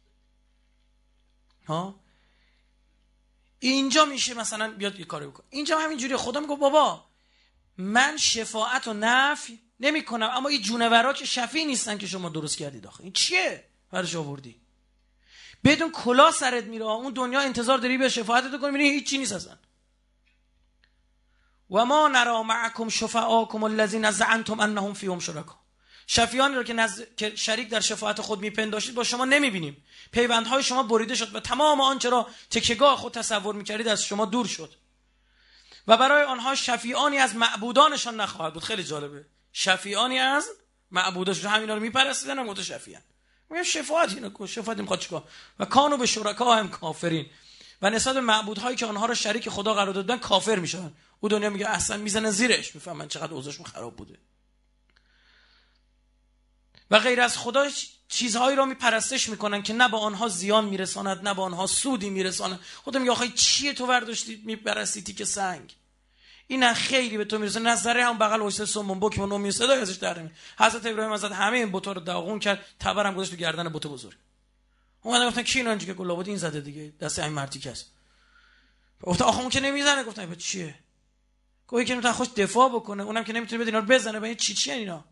S2: ها اینجا میشه مثلا بیاد یه کاری بکنه. اینجا همینجوری خدا میگه بابا من شفاعت و نفی نمی کنم، اما این جونورا که شفیع نیستن که شما درست کردید. آخه این چیه برش آوردی؟ بدون کلا سرت میره اون دنیا، انتظار داری به شفاعت کنی، میبینی هیچ چی نیست اصلا. و ما نرا معکم شفعاکم الذین زعمتم انهم فیهم شرکا. شفیعانی رو که شریک در شفاعت خود میپنداشتید با شما نمیبینیم. پیوندهای شما بریده شد و تمام آنچه را تکیه‌گاه خود تصور میکردید از شما دور شد و برای آنها شفیعانی از معبودانشان نخواهد بود. خیلی جالبه، شفیعانی از معبودانشان، همینا رو میپرستیدن هم گفت شفیعن. میگه شفاعت اینو کو شفاعت میخواد چیکار؟ و کانوا به شرکا هم کافرین. و نسبت به معبودهایی که آنها را شریک خدا قرار دادن کافر میشن. او دنیا میگه اصلا میزنن زیرش، میفهمن چقدر اوضاعشون خراب بوده. و غیر از خدا چیزهایی را میپرستش میکنن که نه با آنها زیان میرساند نه با آنها سودی میرساند. خودم میگه آخه چیه تو برداشتی میپرستی تیک سنگ؟ این نه خیلی به تو میرسه نه ذره هم بغل وایسه سومون بک و نومی صدای ازش در نمیاد. حضرت ابراهیم حضرت همه این بت‌ها رو داغون کرد، تبرم گذاشت تو گردن بت بزرگ. اومدن گفتن کی اینا اینجا که گلابود این زده دیگه، دست این مردی کس. گفت آخه اون که نمیزنه. گفتن به چیه؟ گفت که نمیتونه خوش دفاع بکنه، اونم که نمیتونه بده اینا رو بزنه. به چی اینا؟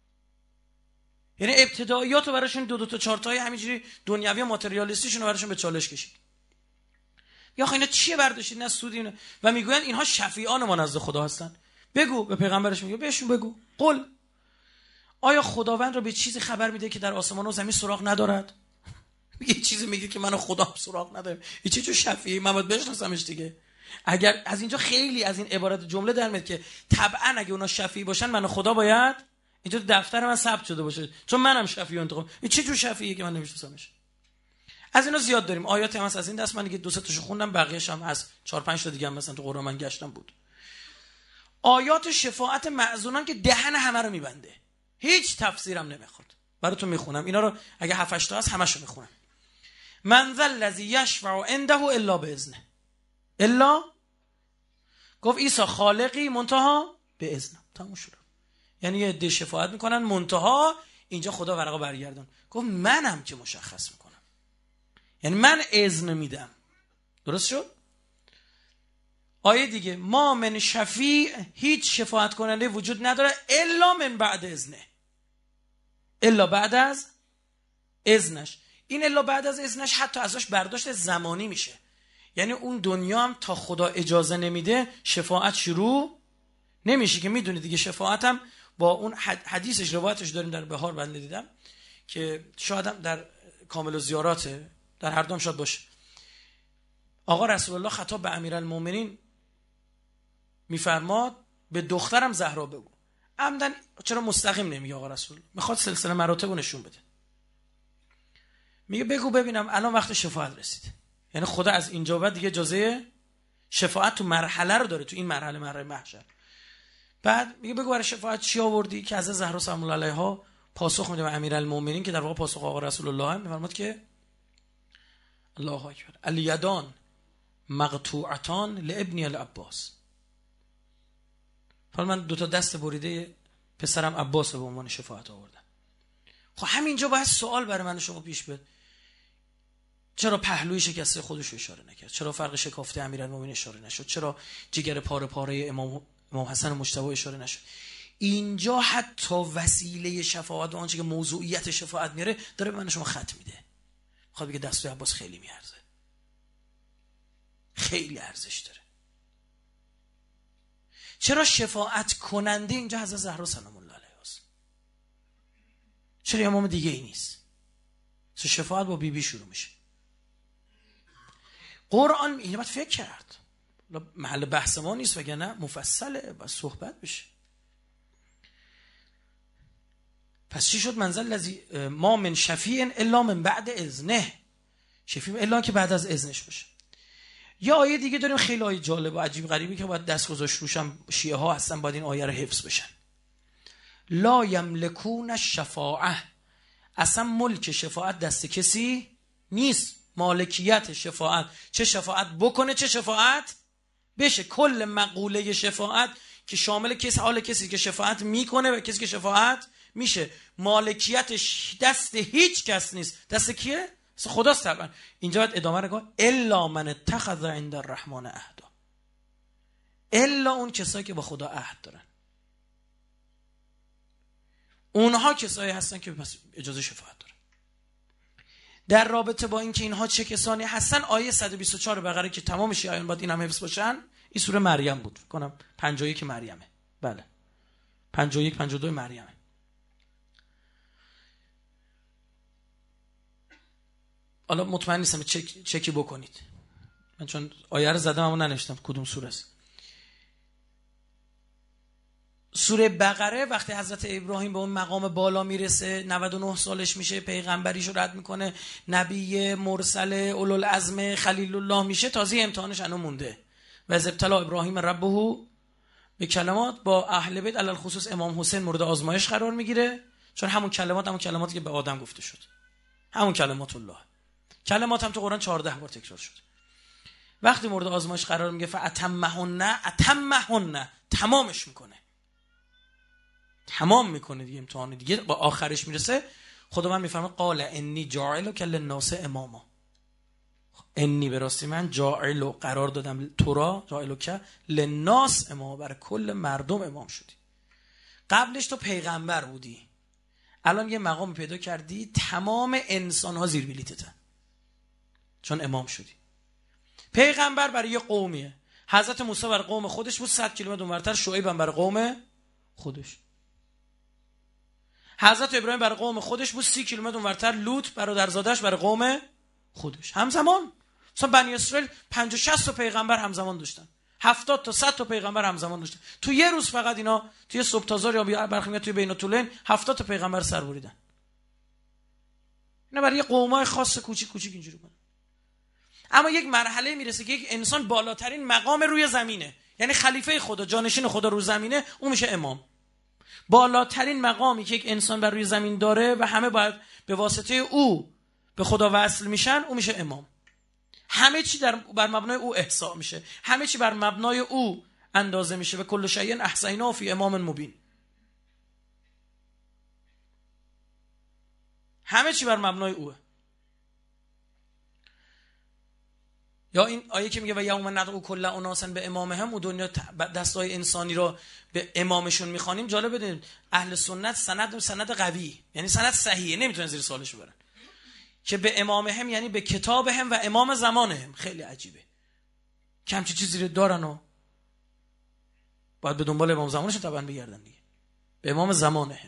S2: یعنی ابتداییاتو براشون دو تا چهار تای همینجوری دنیوی و ماتریالیستیشون رو براشون به چالش کشید. یا آخه اینا چیه برداشتید؟ نه سودی اینا. و میگوین اینها شفیعان ما نزد خدا هستن. بگو به پیغمبرش میگه بهشون بگو قل آیا خداوند رو به چیزی خبر میده که در آسمان و زمین سراغ ندارد؟ یه چیزی میگه که من خدا سراغ ندارم. این چه جو شفیعی؟ من باید بشناسمش دیگه. اگر از اینجا خیلی از این عبارت جمله در میاد که طبعا اگه اونا شفیعی باشن من خدا باید اینجا دفتر من ثبت شده باشه چون منم شفیع انتخاب. این چه جو شفیعیه که من نمیشناسمش؟ از اینا زیاد داریم. آیات هم از این دست من دیگه دو سه تاشو خوندم، بقیه‌اش هم از 4-5 تا دیگه هم مثلا تو قرآن من گشتم بود. آیات شفاعت معزونان که دهن همه رو میبنده. هیچ تفسیرم نمیخواد. براتون میخونم. اینا رو اگه 7-8 تا هست همشو میخونم. من ذا الذی یشفع عنده الا باذنه. الا گفت عیسی خالقی منتها به اذن. تموم شد. یعنی یه عده شفاعت میکنن منتها اینجا خدا ورقا برگردون. گفت منم که مشخص میکنم. یعنی من اذن میدم. درست شد؟ آیه دیگه ما من شفیع، هیچ شفاعت کننده وجود نداره الا من بعد اذنه. الا بعد از اذنش. این الا بعد از اذنش حتی ازش برداشت زمانی میشه. یعنی اون دنیا هم تا خدا اجازه نمیده شفاعت شروع نمیشه. که میدونید دیگه شفاعت هم با اون حدیثش روایتش داریم در بهار بنده دیدم که شاید هم در کامل زیاراته، در هر دوم شاید باشه. آقا رسول الله خطاب به امیرالمومنین میفرماد به دخترم زهرا بگو. عمدن چرا مستقیم نمیگه آقا رسول؟ میخواد سلسله مراتب رو نشون بده. میگه بگو ببینم الان وقت شفاعت رسید. یعنی خدا از اینجا بعد دیگه اجازه شفاعت تو مرحله رو داره، تو این مرحله محشر. بعد میگه بگو برای شفاعت چی آوردی؟ که از زهرا سلام الله علیها پاسخ میده به امیرالمومنین که در واقع پاسخ آقا رسول الله هم میفرماد که الله اکبر الیدان مقطوعتان لابن العباس. من 2 تا دست بریده پسرم عباس به عنوان شفاعت آوردم. خب همینجا باید سوال برای من شما پیش بیاد. چرا پهلوی شکسته خودش رو اشاره نکرد؟ چرا فرق شکافته امیرالمومنین اشاره نشد؟ چرا جگر پاره پاره امام حسن مجتبی اشاره نشد؟ اینجا حتی وسیله شفاعت و آنچه که موضوعیت شفاعت میاره داره به من شما خط میده. میخواد بگه دستوی عباس خیلی میارزه، خیلی ارزش داره. چرا شفاعت کننده اینجا حضرت زهرا سلام الله علیها است؟ چرا امام دیگه ای نیست؟ شفاعت با بیبی شروع میشه. قرآن اینو باید فکر کرد. محل بحث ما نیست وگرنه مفصله و صحبت بشه. پس چی شد؟ منزل لذی ما من شفیع الا من بعد اذنه. شفیع الا که بعد از اذنش باشه. یا آیه دیگه داریم خیلی آیه جالب و عجیب غریبی که باید دست گذاشت روشم. شیعه ها هستن باید این آیه رو حفظ بشن. لا یملکون الشفاعه. اصلا ملک شفاعت دست کسی نیست. مالکیت شفاعت، چه شفاعت بکنه چه شفاعت بشه. کل مقوله شفاعت که شامل حال کسی که شفاعت میکنه و کسی که شفاعت میشه. مالکیتش دست هیچ کس نیست. دست کیه؟ دست خداست طبعا. اینجا باید ادامه رو گفت الا من اتخذ عند الرحمن عهدا. الا اون کسایی که با خدا عهد دارن. اونها کسایی هستن که پس اجازه شفاعت دارن. در رابطه با اینکه اینها چه کسانی هستن آیه 124 بقره که تمام شیعیان باید این هم حفظ باشن. این سوره مریم بود فکر کنم 51 مریمه. بله 51 52 مریمه. حالا مطمئن نیستم چکی بکنید. من چون آیه رو زدم اما ننوشتم کدوم سوره است. سوره بقره وقتی حضرت ابراهیم به اون مقام بالا میرسه، 99 سالش میشه، پیغمبریشو رد میکنه، نبی مرسل اولوالعزم خلیل الله میشه، تازه امتحانش هنوز مونده. و از ابتلا ابراهیم ربه به کلمات، با اهل بیت علل خصوص امام حسین مورد آزمایش قرار میگیره، چون همون کلماتی که به آدم گفته شد، همون کلمات الله، کلمات هم تو قرآن 14 بار تکرار شد. وقتی مورد آزمایش قرار میگه اتمهن تمامش میکنه، تمام میکنه دیگه، امتحان دیگه با آخرش میرسه. خدا من میفرمه قال انی جاعلک للناس اماما، انی به راستی من جاعل قرار دادم تو را، جاعلک للناس اماما، برای کل مردم امام شدی. قبلش تو پیغمبر بودی، الان یه مقام پیدا کردی تمام انسان ها زیر بلیتتن، چون امام شدی. پیغمبر برای یه قومیه، حضرت موسی برای قوم خودش بود 100 کیلومتر اونورتر، شعیب هم برای قوم خودش، حضرت ابراهیم برای قوم خودش بود 30 کیلومتر اونورتر، لوط برادرزادش برای قوم خودش. همزمان مثلا بنی اسرائیل 50 60 تا پیغمبر همزمان داشتن، 70 تا 100 تا پیغمبر همزمان داشتن. تو یه روز فقط اینا توی صبح تازار یا برخی توی بین الطولین 70 تا پیغمبر سر بریدن. اینا برای قومای خاص کوچیک کوچیک اینجوری بود. اما یک مرحله میرسه که یک انسان بالاترین مقام روی زمینه، یعنی خلیفه خدا، جانشین خدا رو زمینه، اون میشه امام. بالاترین مقامی که یک انسان بر روی زمین داره و همه باید به واسطه او به خدا وصل میشن، اون میشه امام. همه چی بر مبنای او احصا میشه، همه چی بر مبنای او اندازه میشه. و کل شیء احصیناه فی امام مبین، همه چی بر مبنای اوه. یا این آیه که میگه و یوم ندعو کل اناس به امامهم، و دنیا دستای انسانی رو به امامشون میخوانیم. جالب بدونید اهل سنت سند قوی، یعنی سند صحیحه، نمیتونن زیر سوالش ببرن، که به امامهم یعنی به کتابهم و امام زمانهم. خیلی عجیبه که همچین چیزی رو دارن و باید به دنبال امام زمانشون طبعا بگردن دیگه، به امام زمانهم.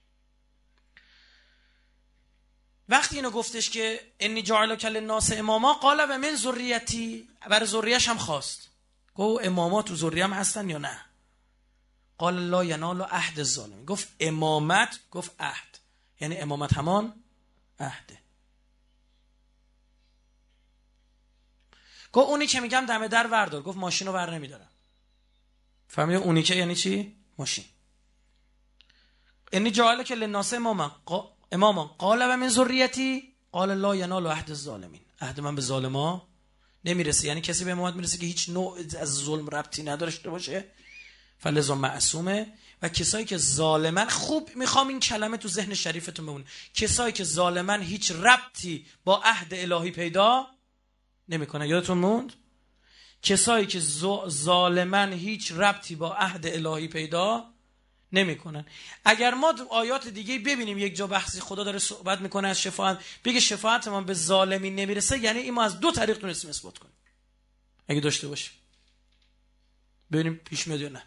S2: وقتی اینو گفتش که انی جاعلک للناس اماما، قال و من ذریتی، برای ذریه‌اش هم خواست، گفت امامات تو ذریه‌ام هستن یا نه؟ قال لا ینال عهد الظالمین، گفت امامت، گفت عهد، یعنی امامت همان عهده. گفت اونی که میگم دم در وردار، گفت ماشینو ور نمیدارم. فهمیدی اونی که یعنی چی؟ ماشین. انی جاعلک للناس اماما قال و من ذریتی، قال لا ینال عهد الظالمین، عهد من به ظالما نمیرسه. یعنی کسی به امامت میرسه که هیچ نوع از ظلم ربطی نداشته باشه، فلذا معصومه. و کسایی که ظالمن، خوب میخوام این کلمه تو ذهن شریفتون بمونه، کسایی که ظالمن هیچ ربطی با عهد الهی پیدا نمیکنه. یادتون موند؟ کسایی که ظالمن هیچ ربطی با عهد الهی پیدا نمیکنن. اگر ما آیات دیگه ببینیم یک جا بحثی خدا داره صحبت میکنه از شفاعت، بگه شفاعت ما به ظالمین نمیرسه، یعنی این ما از دو طریق تونستیم اثبات کنیم اگه داشته باشیم، ببینیم پیش میاد یا نه.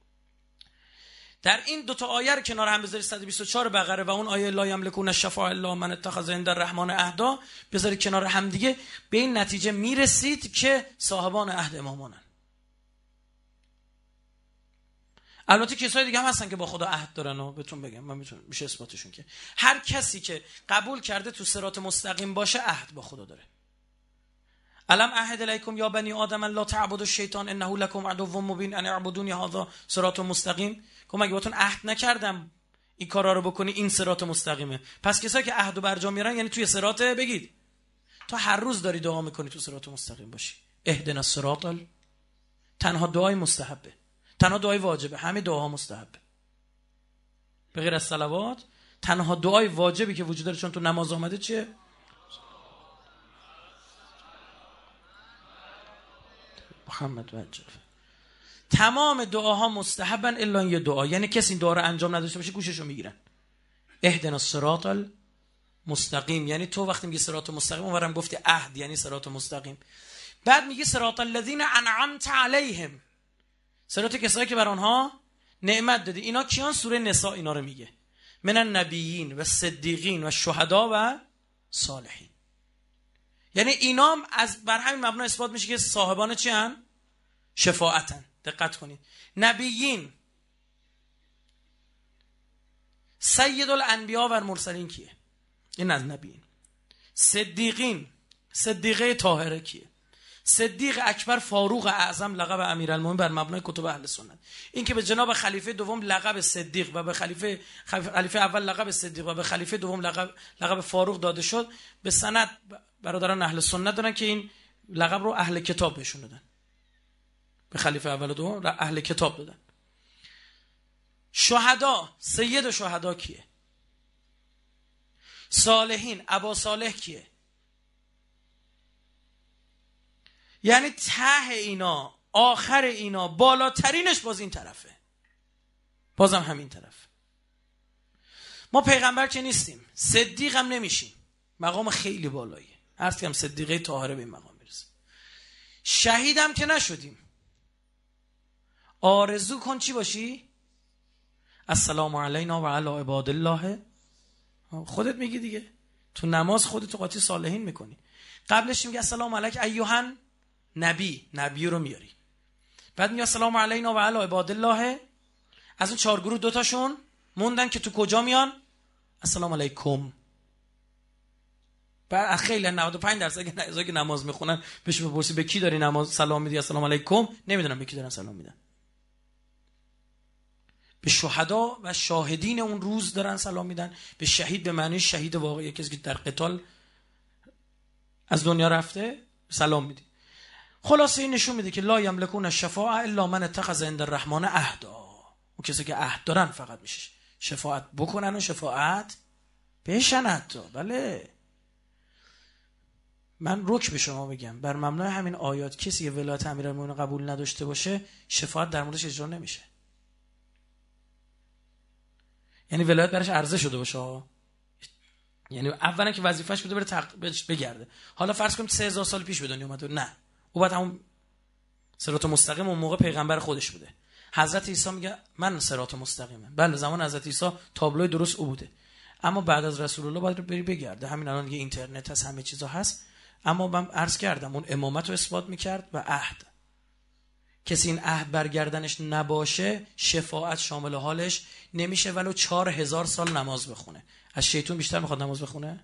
S2: در این دو تا آیه رو کنار هم بذاری، 124 بقره و اون آیه لا یملکون الشفاعة الا من اتخذ عند الرحمن عهدا، بذاری کنار هم دیگه، به این نتیجه میرسید که صاحبان عهد امامانن. البته کسای دیگه هم هستن که با خدا عهد دارن و بهتون بگم من میشه اثباتشون، که هر کسی که قبول کرده تو صراط مستقیم باشه عهد با خدا داره. الم عهد الیکم یا بنی آدم لا تعبدوا الشیطان انه لکم عدو مبین ان اعبدونی هذا صراط مستقیم. که مگه باتون عهد نکردم این کارا رو بکنی، این صراط مستقیمه؟ پس کسایی که عهدو برجام میارن یعنی توی صراط، بگید تو هر روز داری دعا میکنی تو صراط مستقیم باشی. اهدنا الصراط، تنها دعای مستحبه، تنها دعای واجبه، همه دعاها مستحبه به غیر از صلوات. تنها دعای واجبی که وجود داره چون تو نماز آمده چیه؟ محمد وجه. تمام دعاها مستحبن الا این یه دعا، یعنی کسی این دعا رو انجام نداشته باشه گوششو میگیرن. اهدنا الصراط المستقیم، یعنی تو وقتی میگی صراط مستقیم اونورم گفتی عهد یعنی صراط مستقیم. بعد میگی صراط الذین انعمت علیهم، صراط کسایی که بر آنها نعمت دادی. اینا کیان؟ سوره نساء اینا رو میگه، من النبیین و صدیقین و شهدا و صالحین. یعنی اینا از بر همین مبنا اثبات میشه که صاحبان چی ان؟ شفاعتن. دقت کنید، نبیین سید الانبیا و المرسلین کیه؟ این از نبیین. صدیقین، صدیقه طاهره کیه؟ صدیق اکبر فاروق اعظم لقب امیرالمومنین بر مبنای کتب اهل سنت. این که به جناب خلیفه دوم لقب صدیق و به خلیفه اول لقب صدیق و به خلیفه دوم لقب فاروق داده شد، به سند برادران اهل سنت دارن که این لقب رو اهل کتاب بهشون دادن. به خلیفه اول و دوم اهل کتاب دادن. شهدا، سید شهدا کیه؟ صالحین، ابا صالح کیه؟ یعنی ته اینا، آخر اینا، بالاترینش باز این طرفه، بازم همین طرف. ما پیغمبر که نیستیم، صدیق هم نمیشیم، مقام خیلی بالاییه. عرض کردم صدیقه طاهره به این مقام میرسه. شهید هم که نشدیم. آرزو کن چی باشی؟ السلام علینا و علی عباد الله. خودت میگی دیگه، تو نماز خودت قاطی صالحین میکنی. قبلش میگه السلام علیک ایوهن نبی رو میاری. بعد میگه السلام علینا و علی عباد الله. از اون 4 گروه 2 تاشون موندن که تو کجا میان؟ السلام علیکم. بعد خیلی 95% که نماز میخونن بهش بپرسی به کی داری نماز سلام میدی السلام علیکم، نمیدونم به کی دارن سلام میدن. به شهدا و شاهدین اون روز دارن سلام میدن. به شهید به معنی شهید واقعی، کسی که در قتال از دنیا رفته سلام میدی. خلاصه این نشون میده که لا یملکون الشفاعه الا من اتخذ عند الرحمن عهدا. اون کسی که عهد دارن فقط میشه شفاعت بکنن و شفاعت بشن حتی. بله، من رک به شما بگم، بر مبنای همین آیات کسی که ولایت امیرالمومنین قبول نداشته باشه شفاعت در موردش اجرا نمیشه. یعنی ولایت براش عرضه شده باشه، یعنی اولا که وظیفه‌اش بوده بره بگرده. حالا فرض کنیم 3000 سال پیش به دنیا اومده، نه، او بعد همون صراط مستقیم اون موقع پیغمبر خودش بوده. حضرت عیسی میگه من صراط مستقیمم. بله، زمان حضرت عیسی تابلوی درست او بوده، اما بعد از رسول الله باید بری بگرده. همین الان که اینترنت هست، همه چیزا هست. اما من عرض کردم اون امامت رو اثبات میکرد و عهد. کسی این عهد برگردنش نباشه شفاعت شامل حالش نمیشه، ولو 4000 سال نماز بخونه. از شیطان بیشتر میخواد نماز بخونه؟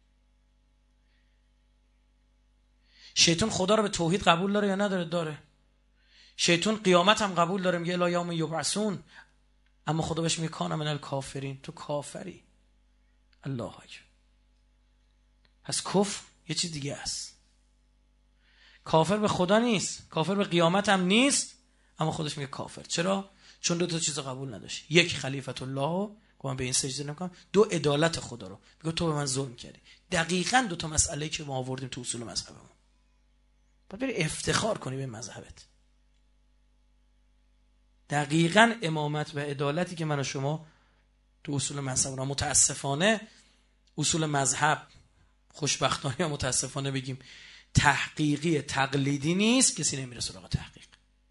S2: شیطان خدا رو به توحید قبول داره یا نداره؟ داره. شیطان قیامت هم قبول داره، میگه الی یوم یبعثون، اما خدا بهش میگه کان من الکافرین، تو کافری. الله اکبر. پس کفر یه چیز دیگه است. کافر به خدا نیست، کافر به قیامت هم نیست، اما خودش میگه کافر. چرا؟ چون 2 تا چیز قبول نداشت. 1 خلیفت الله که من به این سجده نمیکنم، 2 عدالت خدا رو. میگه تو به من ظلم کردی. دقیقاً 2 تا مسئله که ما آوردیم تو اصول مذهبمون. باید بری افتخار کنی به مذهبت. دقیقاً امامت و عدالتی که من و شما تو اصول مذهبمون، متاسفانه اصول مذهب خوشبختانه یا متاسفانه بگیم تحقیقی تقلیدی نیست، کسی نمیره سراغ تحقیق.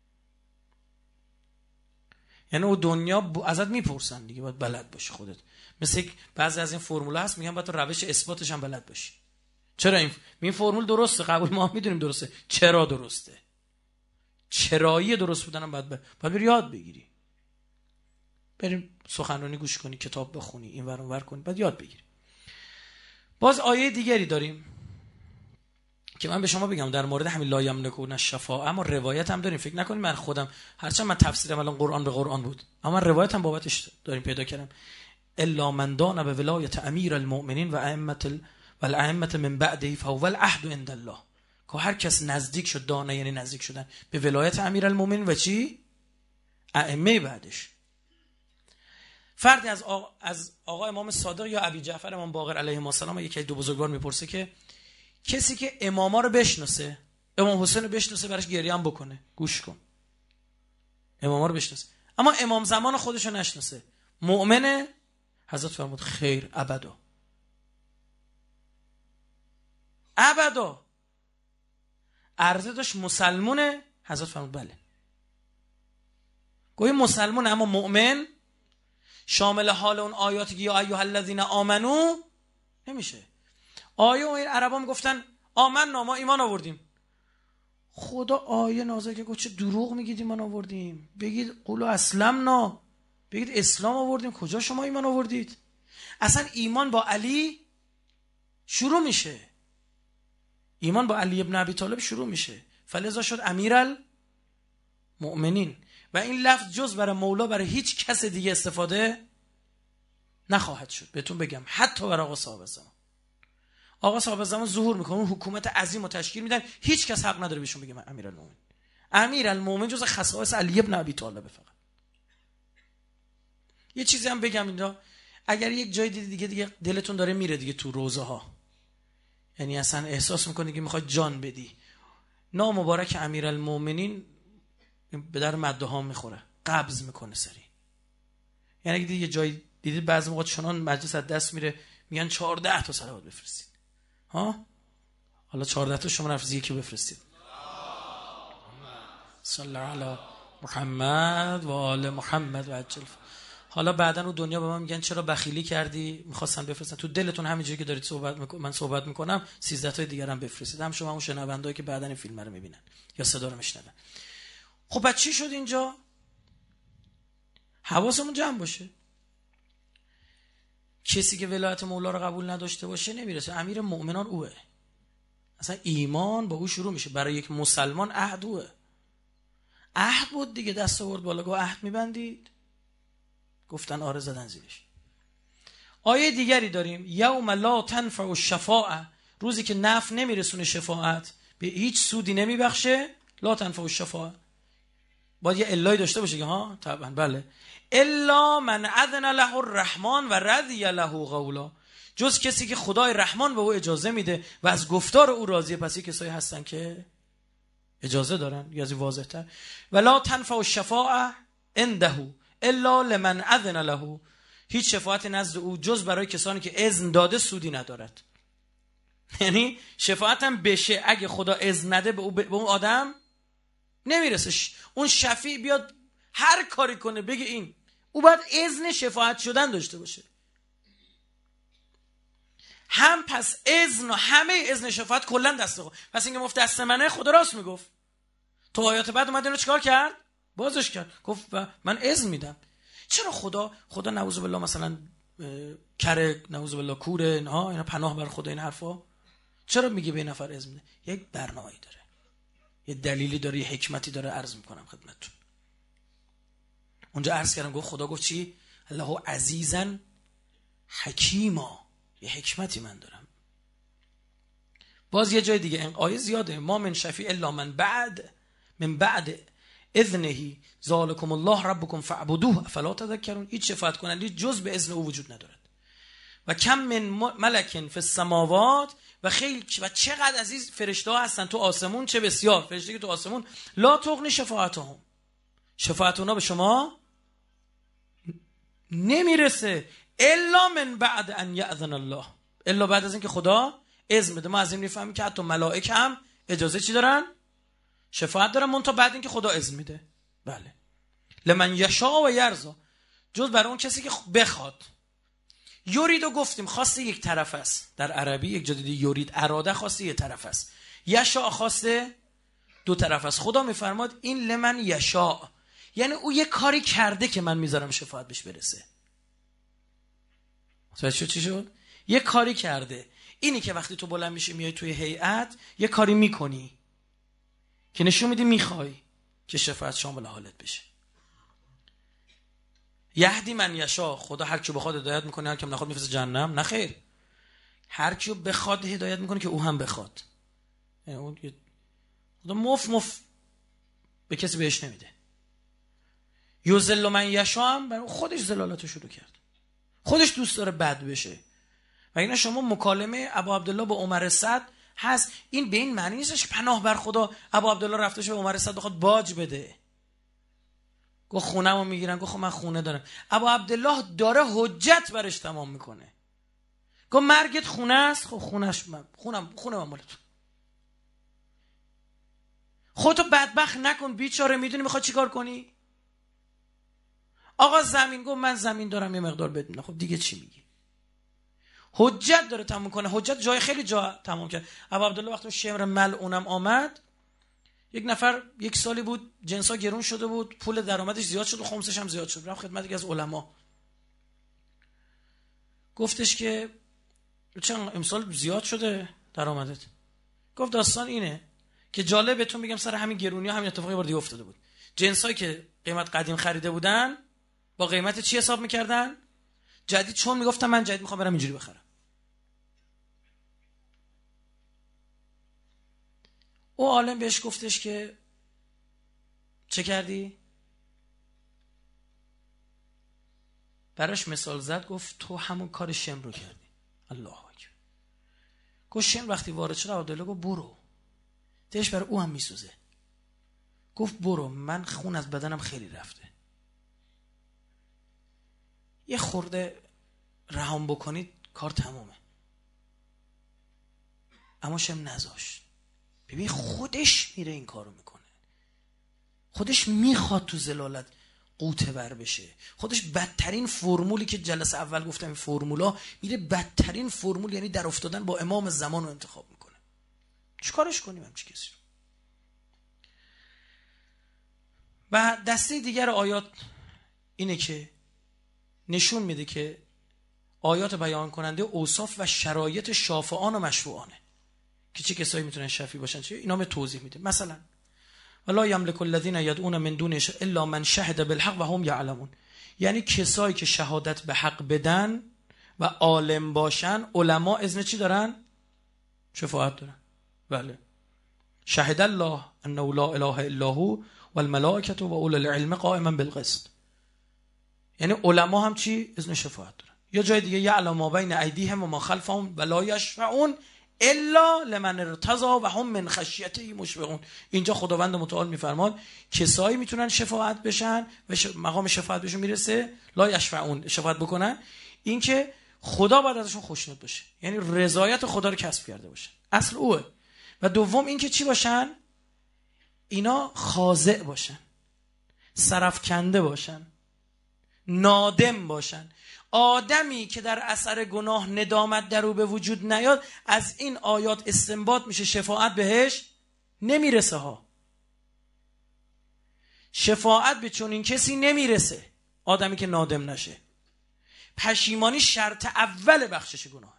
S2: یعنی او دنیا ازت میپرسن دیگه، باید بلد باشی خودت. مثل بعضی از این فرمول هست میگن باید تو روش اثباتش هم بلد باشی. چرا این فرمول درسته، قبول ما میدونیم درسته، چرا درسته؟ چرایی درست بودن هم باید بری یاد بگیری. بریم سخنرانی گوش کنی، کتاب بخونی، این ور اون ور کنی، بعد یاد بگیری. باز آیه دیگری داریم که من به شما بگم در مورد همین لا یملکون الشفاعه، اما روایت هم داریم. فکر نکنید من خودم، هرچند من تفسیرم الان قرآن به قرآن بود، اما من روایت هم بابتش داریم پیدا کردم. الا من دان به ولایت امیر المؤمنین و ائمه من بعده فهو العهد عند الله. که هر کس نزدیک شد، دانه یعنی نزدیک شدن به ولایت امیر المؤمنین و چی؟ ائمه بعدش. فردی از آقا امام صادق یا ابی جعفر امام باقر علیه السلام، یکی از 2 بزرگوار میپرسه که کسی که اماما رو بشناسه، امام حسین رو بشناسه، براش گریه هم بکنه. گوش کن، اماما رو بشناسه اما امام زمان خودش رو نشناسه، مؤمنه؟ حضرت فرمود خیر، ابدا. عرضه داشت مسلمونه؟ حضرت فرمود بله. گویی مسلمونه اما مؤمن شامل حال اون آیاتی که یا ایها الذین آمنو نمیشه. آیه این عربا میگفتن آمنا، ما ایمان آوردیم. خدا آیه نازل که گفت چه دروغ میگید ایمان آوردیم، بگید قولوا اسلمنا، بگید اسلام آوردیم. کجا شما ایمان آوردید؟ اصلا ایمان با علی شروع میشه، ایمان با علی ابن ابی طالب شروع میشه، فلذا شد امیرالمؤمنین. و این لفظ جز برای مولا برای هیچ کس دیگه استفاده نخواهد شد. بهتون بگم حتی برای آقا صاحب زمان. آقا صاحب زمان ظهور میکنه، اون حکومت عظیم رو تشکیل میدن، هیچ کس حق نداره بهشون بگه من امیرالمؤمنین. امیرالمؤمنین جز خصائص علی ابن ابی طالب فقط. یه چیزی هم بگم اینجا، اگر یک جای دیگه دلتون داره میره دیگه تو روزه ها، یعنی اصلا احساس میکنی که میخواد جان بدی، نام مبارک امیرالمؤمنین به در مده ها میخوره، قبض میکنه سری. یعنی اگه یه جای دیدید بعضی موقع چنان مجلس از دست میره میگن 14 تا صلوات بفرستید. ها حالا 14 تا شما نفس یکی بفرستید. صلی الله علی محمد و آل محمد و عجل. حالا بعدن اون دنیا به من میگن چرا بخیلی کردی، میخواستن بفرستن. تو دلتون همینجوری که دارید من صحبت میکنم 13 تا دیگه هم بفرستید. هم شما اون شنوندهایی که بعدن این فیلم رو میبینن یا صدا رو میشنون. خب بعد چی شد اینجا؟ حواسمون جمع باشه. کسی که ولایت مولا رو قبول نداشته باشه نمیرسه. امیر مؤمنان اوه. اصلا ایمان با او شروع میشه. برای یک مسلمان عهد اوه. عهد بود دیگه، دست آورد بالا گفت عهد میبندید؟ گفتن آره، زدن زیرش. آیه دیگری داریم، یوم لا تنفع الشفاعه، روزی که نفع نمیرسونه شفاعت، به هیچ سودی نمیبخشه. لا تنفع الشفاعه باید یه الهی داشته باشه که ها طبعا بله، الا من اذن له الرحمن و رضی له قولا، جز کسی که خدای رحمان به او اجازه میده و از گفتار او راضیه. پس کسایی هستن که اجازه دارن، یا از واضح تر، ولا تنفع الشفاعه عنده الا لمن اذن له، هیچ شفاعت نزد او جز برای کسانی که اذن داده سودی ندارد. یعنی شفاعت هم بشه اگه خدا اذن نده به اون آدم نمیرسه. اون شفیع بیاد هر کاری کنه بگه این، او باید اذن شفاعت شدن داشته باشه. هم پس اذن و همه اذن شفاعت کلا دست خود. پس اینکه مفت دست منه خدا راست میگفت. تو آیات بعد اومد اینو چیکار کرد؟ بازش کرد، گفت من اذن میدم. چرا خدا نعوذ بالله مثلا کره، نعوذ بالله کوره، نه اینا پناه بر خدا، این حرفا چرا میگه به این نفر اذن میده؟ یک برنامه‌ای داره، یه دلیلی داره، یه حکمتی داره. عرض میکنم خدمتتون. اونجا عرض کردم گفت خدا گفت چی؟ الله عزیزا حکیما، یه حکمتی من دارم. باز یه جای دیگه این آیه زیاده، ما من شفیع الا من بعد اذنه ذالکم الله ربکم فاعبدوه افلا تذکرون، هیچ شفاعت کننده جز به اذن او وجود ندارد. و کم من ملک فی السماوات، و خیلی و چقدر عزیز فرشته ها هستن تو آسمون، چه بسیار فرشته که تو آسمون، لا تغنی شفاعتهم، شفاعت اونا به شما نمیرسه، الا من بعد ان یأذن الله، الا بعد از اینکه خدا اذن بده. ما از این میفهمیم که حتی ملائکه هم اجازه چی دارن؟ شفاعت دارن، منتها بعد اینکه خدا اذن میده. بله، لمن یشاء و یرضی، جز برای اون کسی که بخواد. یورید رو گفتیم خواسته یک طرف است، در عربی یک جدیدی یورید اراده خواسته یک طرف است، یشاء خواسته دو طرف است. خدا میفرماد این لمن یشاء، یعنی او یه کاری کرده که من میذارم شفاعت بهش برسه. متوجه چی شد؟ یه کاری کرده. اینی که وقتی تو بلند میشی میای توی هیئت یه کاری میکنی که نشون میدی میخوای که شفاعت شامل حالت بشه. یهدی من یشاء، خدا هر کی بخواد هدایت میکنه، هر کی نخواد میفرسته جهنم. نه خیر، هر کی بخواد هدایت میکنه که او هم بخواد. یعنی اون خدا مف به کسی بهش نمیده. یذل من یشاء هم برای خودش ذلالتو شروع کرد، خودش دوست داره بد بشه. و اینا شما مکالمه ابو عبدالله با عمر سعد هست، این به این معنی نیستش پناه بر خدا ابو عبدالله رفته شه به عمر سعد بخواد باج بده، گفت خونه‌مو میگیرن، گفت من خونه دارم. ابو عبدالله داره حجت برش تمام میکنه، گفت مرگت خونه است، خب خونه من مال تو، خودتو بدبخت نکن بیچاره، میدونی میخواد چیکار کنی؟ آقا زمین، گفت من زمین دارم یه مقدار بهت میدم. خب دیگه چی میگی؟ حجت داره تمام کنه. حجت جای خیلی جا تمام کرد. ابو عبدالله وقتی شمر ملعونم آمد، یک نفر یک سالی بود جنسا گرون شده بود، پول درآمدش زیاد شد و خمسش هم زیاد شد، رفت خدمت یکی از علما، گفتش که چند امسال زیاد شده درآمدت؟ گفت داستان اینه که جالب بهتون میگم، سر همین گرونی ها همین اتفاقی بار دیگه افتاده بود. جنسایی که قیمت قدیم خریده بودن با قیمت چی حساب میکردن؟ جدید. چون میگفتم من جدید میخوام برم اینجوری بخرم. او عالم بهش گفتش که چه کردی؟ براش مثال زد، گفت تو همون کار شم رو کردی. الله اکبر. گفت شم وقتی وارد شد عبدالله گفت برو، دلش برای او هم میسوزه، گفت برو، من خون از بدنم خیلی رفته، یه خورده رهام بکنید کار تمومه. اما شم نذاشت. ببین خودش میره این کارو میکنه، خودش میخواد تو زلالت قوطه ور بشه، خودش بدترین فرمولی که جلسه اول گفتم این فرمولا میره بدترین فرمول، یعنی در افتادن با امام زمان رو انتخاب میکنه. چیکارش کنیم همچی کسی رو؟ و دسته دیگر آیات اینه که نشون میده که آیات بیان کننده اوصاف و شرایط شافعان و مشروعانه که چه کسایی میتونن شفیع باشن، چه اینا به توضیح میده. مثلا ولا یملک الذین یدعون من دونه الا من شهد بالحق و هم یعلمون، یعنی کسایی که شهادت به حق بدن و عالم باشن، علما اذن چی دارن؟ شفاعت دارن. بله. شهد الله انه لا اله الا هو والملائکه و اولو العلم قائما بالقسط، یعنی علما هم چی؟ اذن شفاعت دارن. یا جای دیگه یعلم ما بین ایدیهم و ما خلفهم ولا یشفعون الا لمن ارتضی و هم من خشیته مشفقون. اینجا خداوند متعال میفرماد کسایی میتونن شفاعت بشن و مقام شفاعت بهشون میرسه، لا یشفعون، شفاعت بکنن، این که خدا باید ازشون خوشنود باشه، یعنی رضایت خدا رو کسب کرده باشن، اصل اوه. و دوم این که چی باشن؟ اینا خاضع باشن، سرفکنده باشن، نادم باشن. آدمی که در اثر گناه ندامت در او به وجود نیاد، از این آیات استنباط میشه شفاعت بهش نمیرسه ها. شفاعت به چون این کسی نمیرسه، آدمی که نادم نشه. پشیمانی شرط اول بخشش گناه.